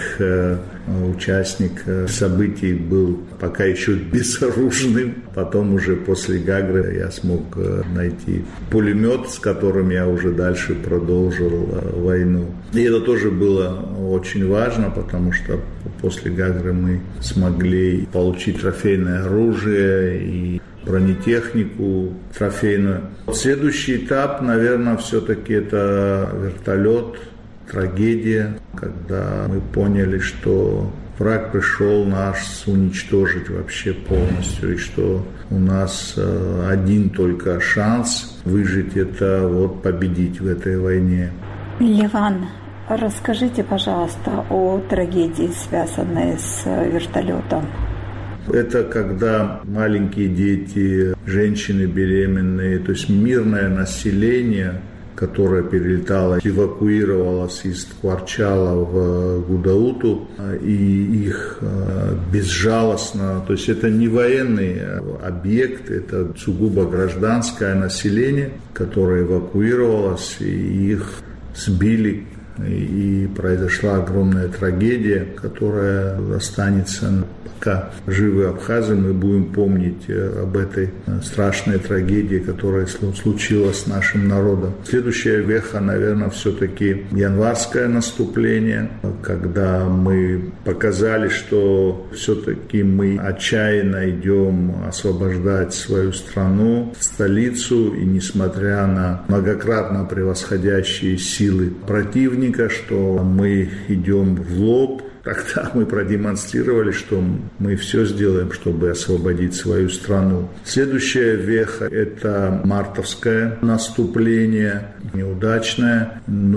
участник событий был пока еще безоружным. Потом уже после Гагры я смог найти пулемет, с которым я уже дальше продолжил войну. И это тоже было очень важно, потому что после Гагры мы смогли получить трофейное оружие и бронетехнику трофейную. Следующий этап, наверное, все-таки это вертолет, трагедия, когда мы поняли, что враг пришел нас уничтожить вообще полностью, и что у нас один только шанс выжить, это вот победить в этой войне. Ливан, расскажите, пожалуйста, о трагедии, связанной с вертолетом. Это когда маленькие дети, женщины беременные, то есть мирное население, которое перелетало, эвакуировалось из Кварчала в Гудауту, и их безжалостно, то есть это не военный объект, это сугубо гражданское население, которое эвакуировалось, и их сбили. И произошла огромная трагедия, которая останется, пока живы абхазы, мы будем помнить об этой страшной трагедии, которая случилась с нашим народом. Следующая веха, наверное, все-таки январское наступление, когда мы показали, что все-таки мы отчаянно идем освобождать свою страну, столицу, и несмотря на многократно превосходящие силы противника, что мы идем в лоб тогда мы продемонстрировали, что мы все сделаем, чтобы освободить свою страну. Следующая веха – это мартовское наступление, неудачное,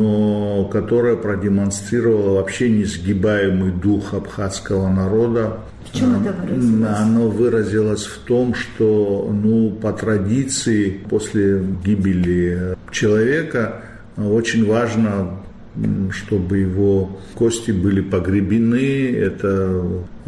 но которое продемонстрировало вообще несгибаемый дух абхазского народа. В чем это выразилось? Оно выразилось в том, что по традиции после гибели человека очень важно, чтобы его кости были погребены. Это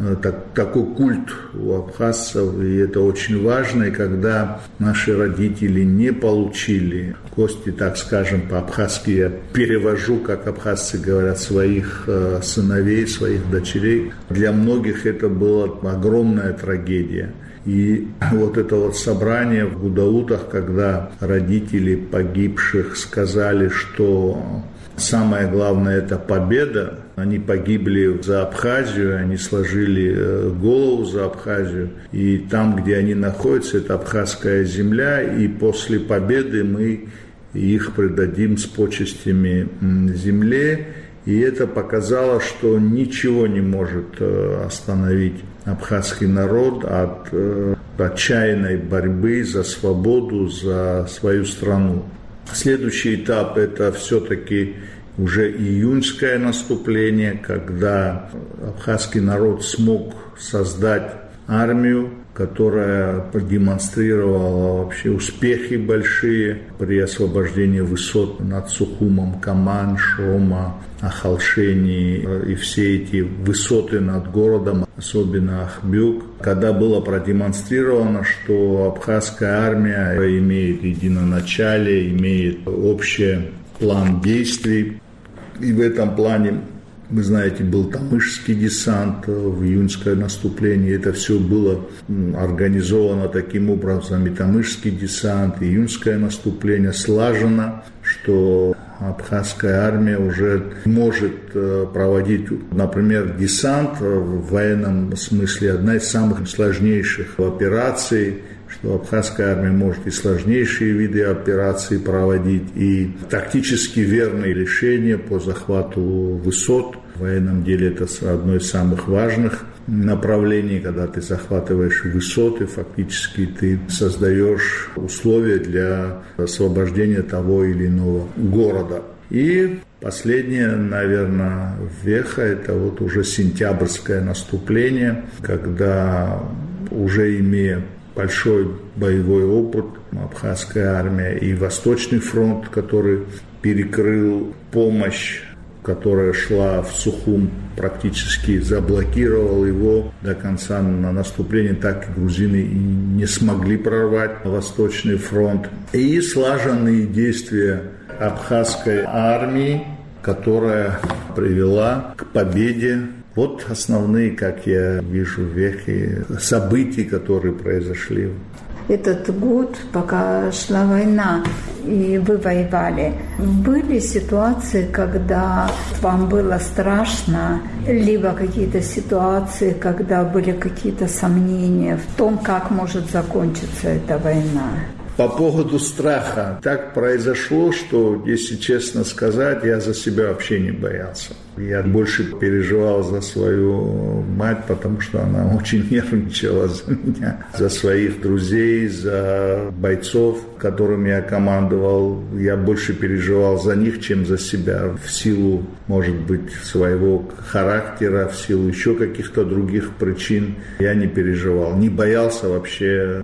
такой культ у абхазцев, и это очень важно. И когда наши родители не получили кости, так скажем, по-абхазски я перевожу, как абхазцы говорят, своих сыновей, своих дочерей, для многих это была огромная трагедия. И вот это вот собрание в Гудаутах, когда родители погибших сказали, что самое главное – это победа. Они погибли за Абхазию, они сложили голову за Абхазию. И там, где они находятся, это абхазская земля. И после победы мы их предадим с почестями земле. И это показало, что ничего не может остановить абхазский народ от отчаянной борьбы за свободу, за свою страну. Следующий этап – это все-таки уже июньское наступление, когда абхазский народ смог создать армию, которая продемонстрировала вообще успехи большие при освобождении высот над Сухумом, Каман, Шома, Ахалшени и все эти высоты над городом, особенно Ахбюк, когда было продемонстрировано, что абхазская армия имеет единоначалие, имеет общий план действий. И в этом плане, вы знаете, был Тамышский десант в июньское наступление. Это все было организовано таким образом. И Тамышский десант, и июньское наступление слажено, что абхазская армия уже может проводить, например, десант в военном смысле, одна из самых сложнейших операций, что абхазская армия может и сложнейшие виды операций проводить, и тактически верные решения по захвату высот. В военном деле это одно из самых важных направлений, когда ты захватываешь высоты, фактически ты создаешь условия для освобождения того или иного города. И последняя, наверное, веха – это вот уже сентябрьское наступление, когда уже имея большой боевой опыт, абхазская армия и Восточный фронт, который перекрыл помощь, которая шла в Сухум, практически заблокировал его до конца на наступление, так и грузины и не смогли прорвать Восточный фронт. И слаженные действия абхазской армии, которая привела к победе. Вот основные, как я вижу, вехи событий, которые произошли. Этот год, пока шла война, и вы воевали, были ситуации, когда вам было страшно, либо какие-то ситуации, когда были какие-то сомнения в том, как может закончиться эта война? По поводу страха. Так произошло, что, если честно сказать, я за себя вообще не боялся. Я больше переживал за свою мать, потому что она очень нервничала за меня, за своих друзей, за бойцов, которыми я командовал. Я больше переживал за них, чем за себя. В силу, может быть, своего характера, в силу еще каких-то других причин я не переживал, не боялся вообще.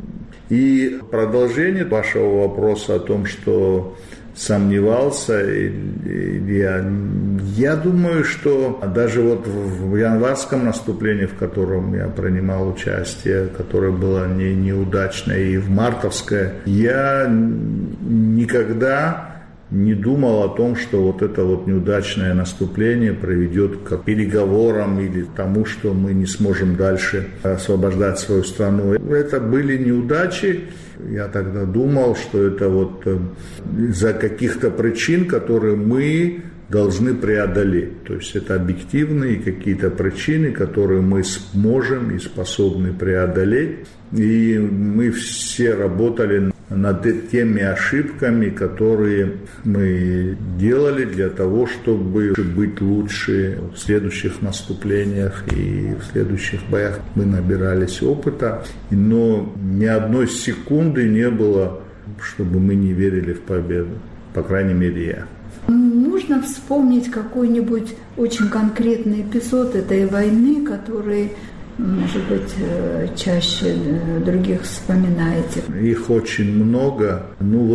И продолжение вашего вопроса о том, что сомневался, я думаю, что даже вот в январском наступлении, в котором я принимал участие, которое было неудачное, и в мартовское, я никогда не думал о том, что вот это вот неудачное наступление приведет к переговорам или тому, что мы не сможем дальше освобождать свою страну. Это были неудачи. Я тогда думал, что это вот из-за каких-то причин, которые мы должны преодолеть. То есть это объективные какие-то причины, которые мы сможем и способны преодолеть. И мы все работали над теми ошибками, которые мы делали для того, чтобы быть лучше в следующих наступлениях и в следующих боях. Мы набирались опыта, но ни одной секунды не было, чтобы мы не верили в победу. По крайней мере, я. Нужно вспомнить какой-нибудь очень конкретный эпизод этой войны, который, может быть, чаще других вспоминаете. Их очень много.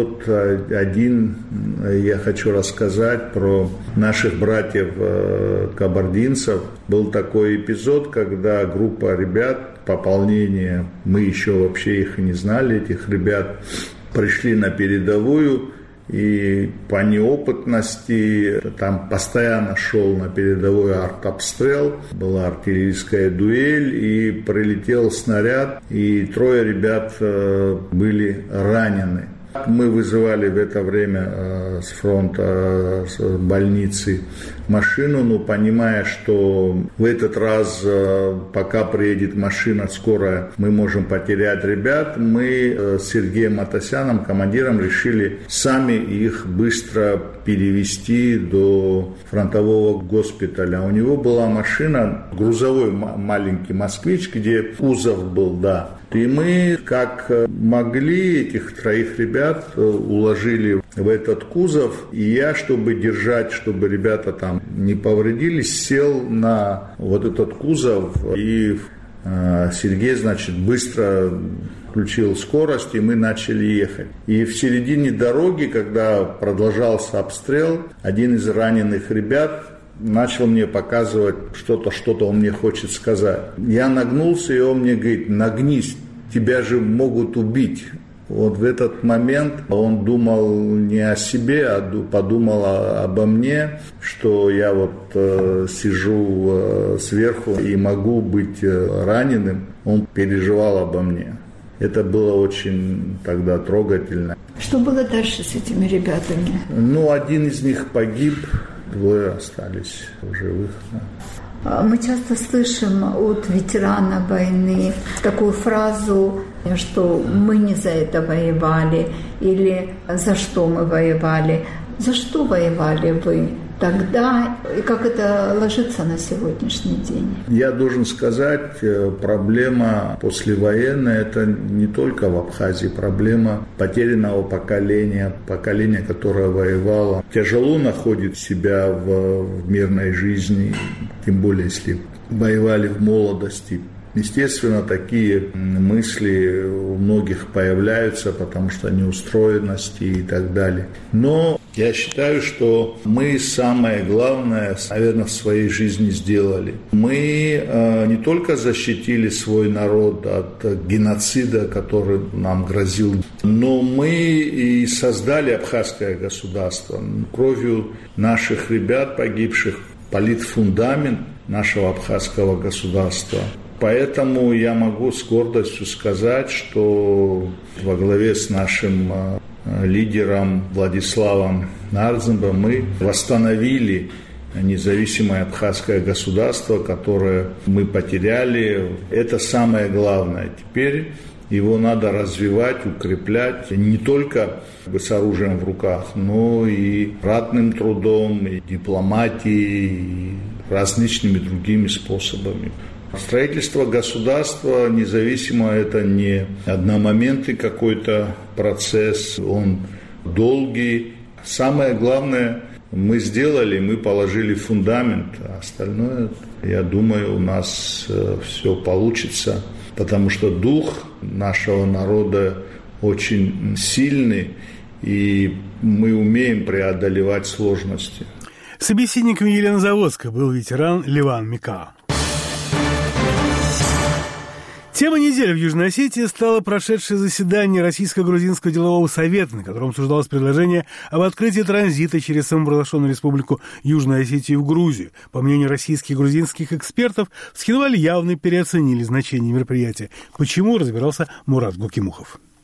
Один я хочу рассказать про наших братьев-кабардинцев. Был такой эпизод, когда группа ребят, пополнение, мы еще вообще их и не знали, этих ребят, пришли на передовую. И по неопытности там постоянно шел на передовой артобстрел, была артиллерийская дуэль, и прилетел снаряд, и 3 ребят были ранены. Мы вызывали в это время с фронта, с больницы машину, но понимая, что в этот раз, пока приедет машина скорая, мы можем потерять ребят, мы с Сергеем Атасяном, командиром, решили сами их быстро перевести до фронтового госпиталя. У него была машина, грузовой маленький москвич, где кузов был, да. И мы, как могли, этих 3 ребят уложили в этот кузов. И я, чтобы держать, чтобы ребята там не повредились, сел на вот этот кузов. И Сергей, быстро включил скорость, и мы начали ехать. И в середине дороги, когда продолжался обстрел, один из раненых ребят начал мне показывать что-то он мне хочет сказать. Я нагнулся, и он мне говорит: нагнись, тебя же могут убить. Вот в этот момент он думал не о себе, а подумал обо мне, что я сижу сверху и могу быть раненым. Он переживал обо мне. Это было очень тогда трогательно. Что было дальше с этими ребятами? Один из них погиб, 2 остались в живых. Мы часто слышим от ветерана войны такую фразу, что мы не за это воевали, или за что мы воевали. За что воевали вы тогда, и как это ложится на сегодняшний день? Я должен сказать, проблема послевоенная – это не только в Абхазии, проблема потерянного поколения, которое воевало. Тяжело находит себя в мирной жизни, тем более, если воевали в молодости. Естественно, такие мысли у многих появляются, потому что неустроенности и так далее. Но я считаю, что мы самое главное, наверное, в своей жизни сделали. Мы не только защитили свой народ от геноцида, который нам грозил, но мы и создали абхазское государство. Кровью наших ребят, погибших, полит фундамент нашего абхазского государства. Поэтому я могу с гордостью сказать, что во главе с нашим лидером Владиславом Нарзымбом мы восстановили независимое абхазское государство, которое мы потеряли. Это самое главное. Теперь его надо развивать, укреплять не только с оружием в руках, но и ратным трудом, и дипломатией, и различными другими способами. Строительство государства независимо – это не одномоментный какой-то процесс, он долгий. Самое главное мы сделали, мы положили фундамент, а остальное, я думаю, у нас все получится, потому что дух нашего народа очень сильный, и мы умеем преодолевать сложности. Собеседником Елены Заводской был ветеран Леван Микао. Тема недели в Южной Осетии стало прошедшее заседание Российско-грузинского делового совета, на котором обсуждалось предложение об открытии транзита через самопровозглашенную республику Южную Осетию в Грузию. По мнению российских и грузинских экспертов, в Цхинвале явно переоценили значение мероприятия. Почему, разбирался Мурат Гукимухов.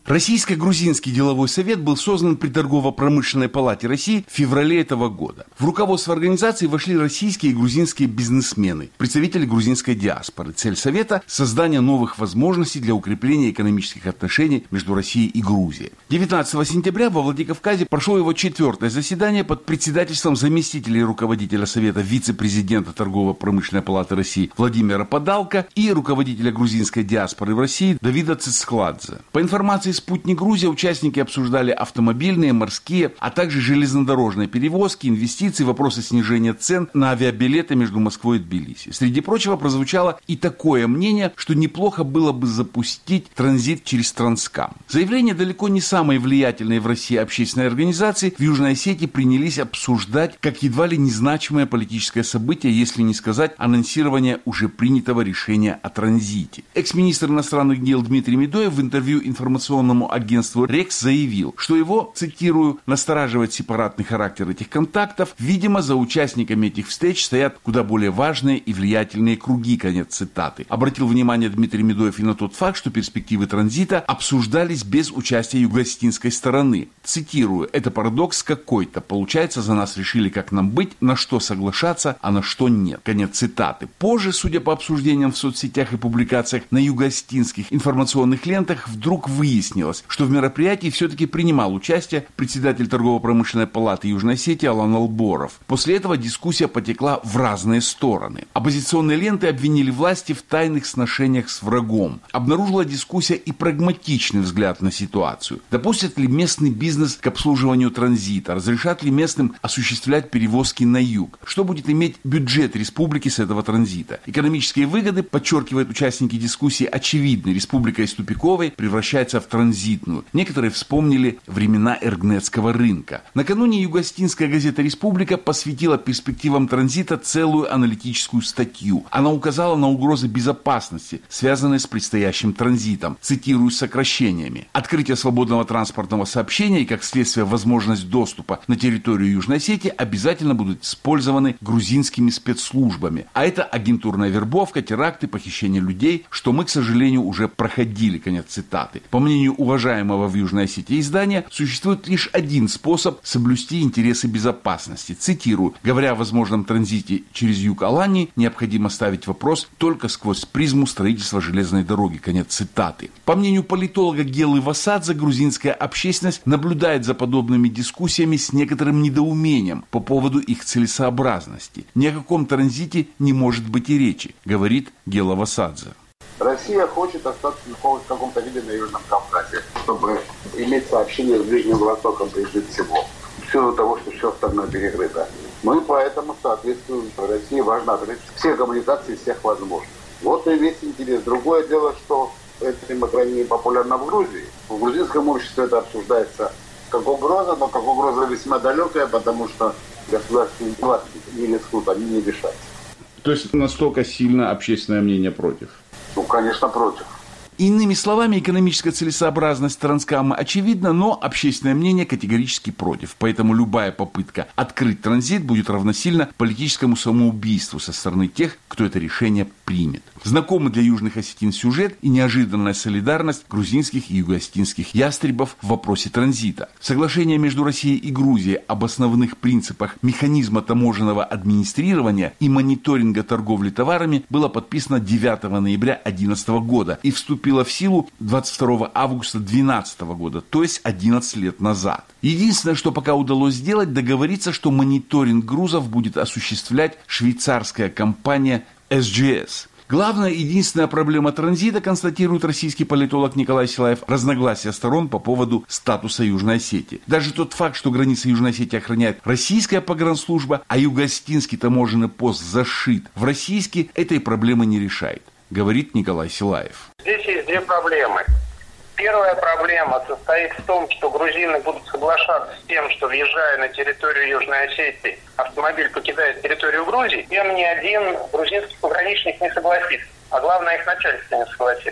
Российско-грузинский деловой совет был создан при Торгово-промышленной палате России в феврале этого года. В руководство организации вошли российские и грузинские бизнесмены, представители грузинской диаспоры. Цель совета – создание новых возможностей для укрепления экономических отношений между Россией и Грузией. 19 сентября во Владикавказе прошло его 4-е заседание под председательством заместителей руководителя совета вице-президента Торгово-промышленной палаты России Владимира Подалко и руководителя грузинской диаспоры в России Давида Цицхладзе. По информации «Спутник Грузия» участники обсуждали автомобильные, морские, а также железнодорожные перевозки, инвестиции, вопросы снижения цен на авиабилеты между Москвой и Тбилиси. Среди прочего прозвучало и такое мнение, что неплохо было бы запустить транзит через Транскам. Заявление далеко не самой влиятельной в России общественной организации в Южной Осетии принялись обсуждать как едва ли незначимое политическое событие, если не сказать анонсирование уже принятого решения о транзите. Экс-министр иностранных дел Дмитрий Медоев в интервью информационному агентству «Рекс» заявил, что его, цитирую, настораживает сепаратный характер этих контактов. Видимо, за участниками этих встреч стоят куда более важные и влиятельные круги, конец цитаты. Обратил внимание Дмитрий Медоев и на тот факт, что перспективы транзита обсуждались без участия юго-осетинской стороны. Цитирую, это парадокс какой-то. Получается, за нас решили, как нам быть, на что соглашаться, а на что нет. Конец цитаты. Позже, судя по обсуждениям в соцсетях и публикациях на юго-осетинских информационных лентах, вдруг выяснилось, что в мероприятии все-таки принимал участие председатель Торгово-промышленной палаты Южной Осетии Алан Алборов. После этого дискуссия потекла в разные стороны. Оппозиционные ленты обвинили власти в тайных сношениях с врагом. Обнаружила дискуссия и прагматичный взгляд на ситуацию. Допустят ли местный бизнес к обслуживанию транзита? Разрешат ли местным осуществлять перевозки на юг? Что будет иметь бюджет республики с этого транзита? Экономические выгоды, подчеркивают участники дискуссии, очевидны. Республика из тупиковой превращается в транзитную. Некоторые вспомнили времена Эргнетского рынка. Накануне юго-осетинская газета «Республика» посвятила перспективам транзита целую аналитическую статью. Она указала на угрозы безопасности, связанные с предстоящим транзитом. Цитирую с сокращениями. Открытие свободного транспортного сообщения и, как следствие, возможность доступа на территорию Южной Осетии обязательно будут использованы грузинскими спецслужбами. А это агентурная вербовка, теракты, похищение людей, что мы, к сожалению, уже проходили. Конец цитаты. По мнению уважаемого в Южной Осетии издания, существует лишь один способ соблюсти интересы безопасности. Цитирую, говоря о возможном транзите через юг Алании, необходимо ставить вопрос только сквозь призму строительства железной дороги. Конец цитаты. По мнению политолога Гелы Васадзе, грузинская общественность наблюдает за подобными дискуссиями с некоторым недоумением по поводу их целесообразности. Ни о каком транзите не может быть и речи, говорит Гела Васадзе. Россия хочет остаться в каком-то виде на Южном Кавказе, чтобы иметь сообщение с Ближним Востоком прежде всего, в силу того, что все остальное перекрыто. Ну и поэтому, соответственно, России важно открыть все коммуникации всех возможных. Вот и весь интерес. Другое дело, что это, по крайней мере, популярно в Грузии. В грузинском обществе это обсуждается как угроза, но как угроза весьма далекая, потому что государственные власти не рискуют, они не решаются. То есть настолько сильно общественное мнение против? Ну, конечно, против. Иными словами, экономическая целесообразность Транскама очевидна, но общественное мнение категорически против. Поэтому любая попытка открыть транзит будет равносильно политическому самоубийству со стороны тех, кто это решение примет. Знакомый для южных осетин сюжет и неожиданная солидарность грузинских и юго-осетинских ястребов в вопросе транзита. Соглашение между Россией и Грузией об основных принципах механизма таможенного администрирования и мониторинга торговли товарами было подписано 9 ноября 2011 года и вступило в силу 22 августа 2012 года, то есть 11 лет назад. Единственное, что пока удалось сделать, договориться, что мониторинг грузов будет осуществлять швейцарская компания SGS. Главная и единственная проблема транзита, констатирует российский политолог Николай Силаев, разногласия сторон по поводу статуса Южной Осетии. Даже тот факт, что границы Южной Осетии охраняет российская погранслужба, а юго-осетинский таможенный пост зашит в российский, этой проблемы не решает, говорит Николай Силаев. Здесь есть две проблемы. Первая проблема состоит в том, что грузины будут соглашаться с тем, что, въезжая на территорию Южной Осетии, автомобиль покидает территорию Грузии, тем ни один грузинский пограничник не согласится. А главное, их начальство не согласится.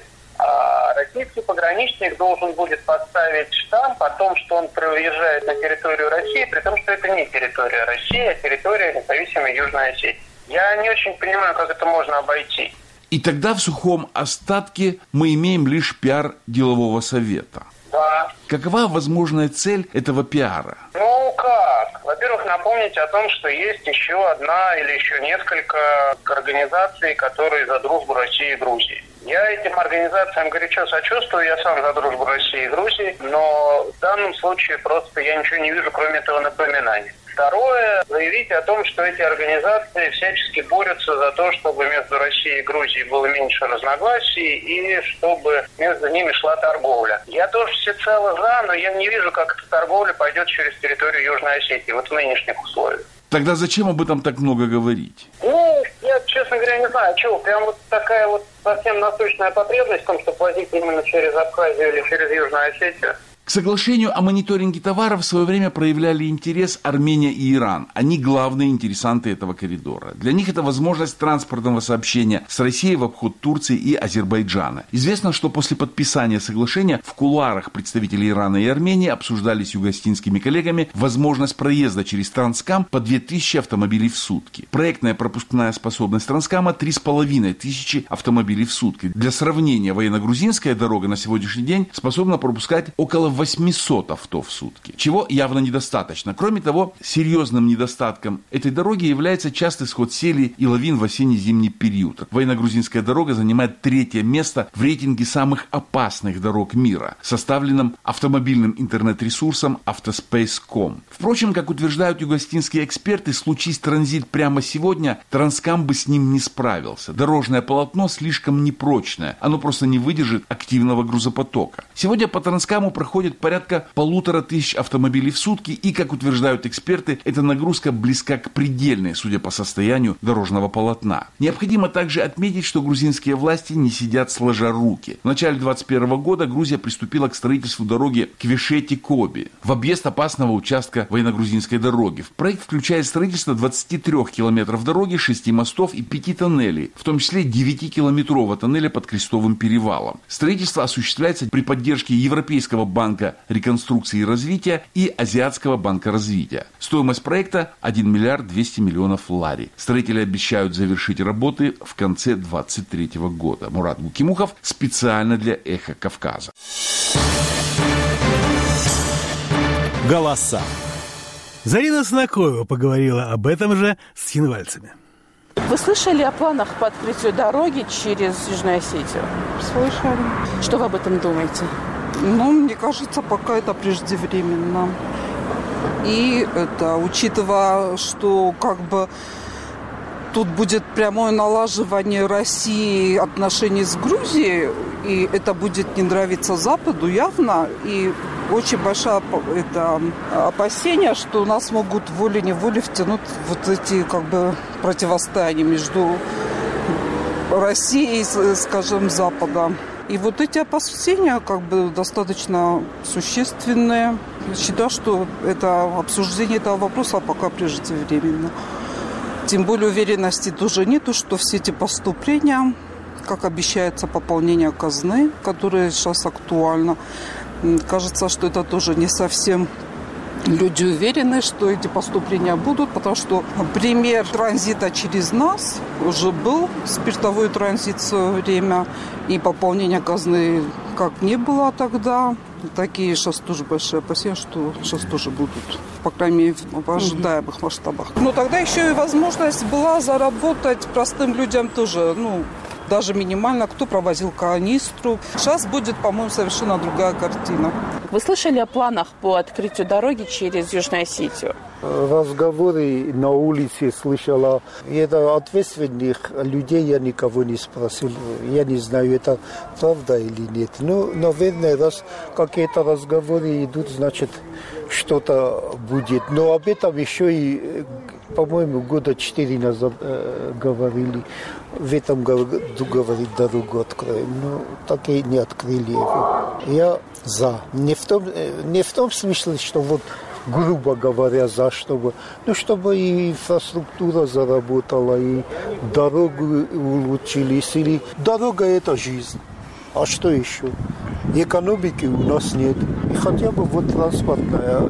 А российский пограничник должен будет поставить штамп о том, что он въезжает на территорию России, при том, что это не территория России, а территория независимой Южной Осетии. Я не очень понимаю, как это можно обойти. И тогда в сухом остатке мы имеем лишь пиар делового совета. Да. Какова возможная цель этого пиара? Ну как? Во-первых, напомнить о том, что есть еще одна или еще несколько организаций, которые за дружбу России и Грузии. Я этим организациям горячо сочувствую, я сам за дружбу России и Грузии, но в данном случае просто я ничего не вижу, кроме этого напоминания. Второе, заявить о том, что эти организации всячески борются за то, чтобы между Россией и Грузией было меньше разногласий и чтобы между ними шла торговля. Я тоже всецело за, но я не вижу, как эта торговля пойдет через территорию Южной Осетии вот в нынешних условиях. Тогда зачем об этом так много говорить? Ну, я, честно говоря, не знаю, чего. Прям вот такая вот совсем насущная потребность в том, чтобы возить именно через Абхазию или через Южную Осетию. К соглашению о мониторинге товаров в свое время проявляли интерес Армения и Иран. Они главные интересанты этого коридора. Для них это возможность транспортного сообщения с Россией в обход Турции и Азербайджана. Известно, что после подписания соглашения в кулуарах представители Ирана и Армении обсуждали с юго-осетинскими коллегами возможность проезда через Транскам по 2000 автомобилей в сутки. Проектная пропускная способность Транскама 3500 автомобилей в сутки. Для сравнения, военно-грузинская дорога на сегодняшний день способна пропускать около 800 авто в сутки, чего явно недостаточно. Кроме того, серьезным недостатком этой дороги является частый сход селей и лавин в осенне-зимний период. Военно-грузинская дорога занимает 3-е место в рейтинге самых опасных дорог мира, составленном автомобильным интернет-ресурсом Autospace.com. Впрочем, как утверждают юго-осетинские эксперты, случись транзит прямо сегодня, Транскам бы с ним не справился. Дорожное полотно слишком непрочное, оно просто не выдержит активного грузопотока. Сегодня по Транскаму проходит порядка 1500 автомобилей в сутки, и, как утверждают эксперты, эта нагрузка близка к предельной, судя по состоянию дорожного полотна. Необходимо также отметить, что грузинские власти не сидят сложа руки. В начале 2021 года Грузия приступила к строительству дороги Квешети-Коби в объезд опасного участка военно-грузинской дороги. Проект включает строительство 23 километров дороги, 6 мостов и 5 тоннелей, в том числе 9-километрового тоннеля под Крестовым перевалом. Строительство осуществляется при поддержке Европейского банка реконструкции и развития и Азиатского банка развития. Стоимость проекта 1 миллиард 200 миллионов лари. Строители обещают завершить работы в конце 2023 года. Мурат Гукимухов специально для «Эхо Кавказа». Голоса. Зарина Снакоева поговорила об этом же с хинвальцами. Вы слышали о планах по открытию дороги через Южную Осетию? Слышали. Что вы об этом думаете? Ну, мне кажется, пока это преждевременно. И это, учитывая, что как бы тут будет прямое налаживание России отношений с Грузией, и это будет не нравиться Западу явно, и очень большое опасение, что нас могут волей-неволей втянуть вот эти как бы противостояния между Россией и, скажем, Западом. И вот эти опасения как бы достаточно существенные. Считаю, что это обсуждение этого вопроса пока преждевременно. Тем более уверенности тоже нету, что все эти поступления, как обещается пополнение казны, которое сейчас актуально, кажется, что это тоже не совсем люди уверены, что эти поступления будут, потому что пример транзита через нас уже был, спиртовой транзит в свое время, и пополнение казны как не было тогда. Такие сейчас тоже большие опасения, что сейчас тоже будут, по крайней мере, в ожидаемых масштабах. Но тогда еще и возможность была заработать простым людям тоже, даже минимально, кто провозил канистру. Сейчас будет, по-моему, совершенно другая картина. Вы слышали о планах по открытию дороги через Южную Осетию? Разговоры на улице слышала. Это ответственных людей я никого не спросил. Я не знаю, это правда или нет. Но, наверное, раз какие-то разговоры идут, значит, что-то будет. Но об этом еще и, по-моему, года 4 назад говорили. В этом году, говорит, дорогу откроем. Но так и не открыли его. Я за. Не в том смысле, что вот, грубо говоря, за чтобы и инфраструктура заработала, и дороги улучшились. Или дорога – это жизнь. А что еще? Экономики у нас нет. И хотя бы вот транспортная,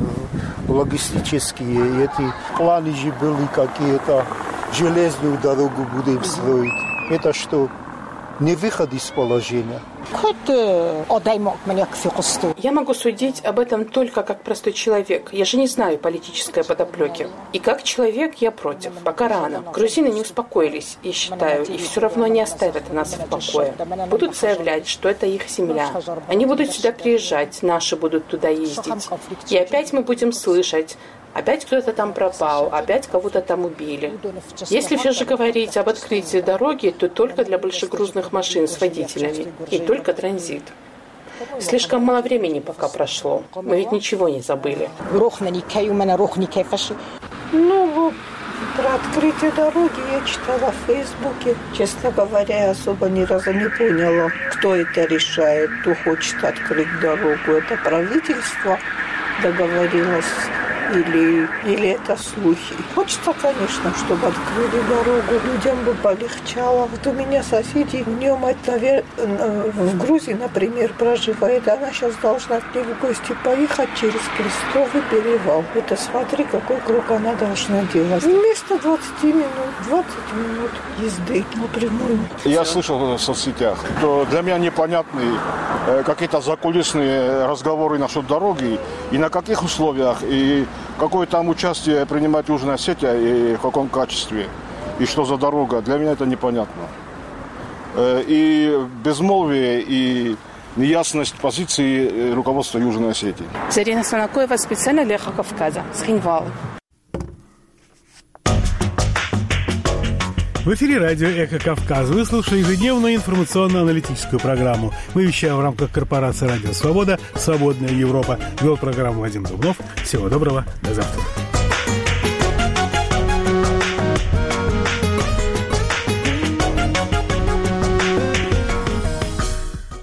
логистические, эти планы же были какие-то, железную дорогу будем строить. Это что? Не выход из положения. Я могу судить об этом только как простой человек. Я же не знаю политической подоплеки. И как человек я против. Пока рано. Грузины не успокоились, я считаю, и все равно не оставят нас в покое. Будут заявлять, что это их земля. Они будут сюда приезжать, наши будут туда ездить. И опять мы будем слышать: опять кто-то там пропал, опять кого-то там убили. Если все же говорить об открытии дороги, то только для большегрузных машин с водителями. И только транзит. Слишком мало времени пока прошло. Мы ведь ничего не забыли. Про открытие дороги я читала в Фейсбуке. Честно говоря, я особо ни разу не поняла, кто это решает, кто хочет открыть дорогу. Это правительство договорилось или это слухи. Хочется, конечно, чтобы открыли дорогу, людям бы полегчало. Вот у меня соседи, у нее мать, наверное, в Грузии, например, проживает. Она сейчас должна к ней в гости поехать через Крестовый перевал. Это смотри, какой круг она должна делать. Вместо 20 минут езды напрямую. Я слышал в соцсетях, что для меня непонятны какие-то закулисные разговоры насчет дороги и на каких условиях, и какое там участие принимает Южная Осетия и в каком качестве, и что за дорога. Для меня это непонятно. И безмолвие, и неясность позиции руководства Южной Осетии. Зарина Санакоева, специально для «Эхо Кавказа», с Хинвала. В эфире радио «Эхо Кавказа». Вы слушаете ежедневную информационно-аналитическую программу. Мы вещаем в рамках корпорации «Радио Свобода», «Свободная Европа». Вел программу Вадим Дубнов. Всего доброго. До завтра.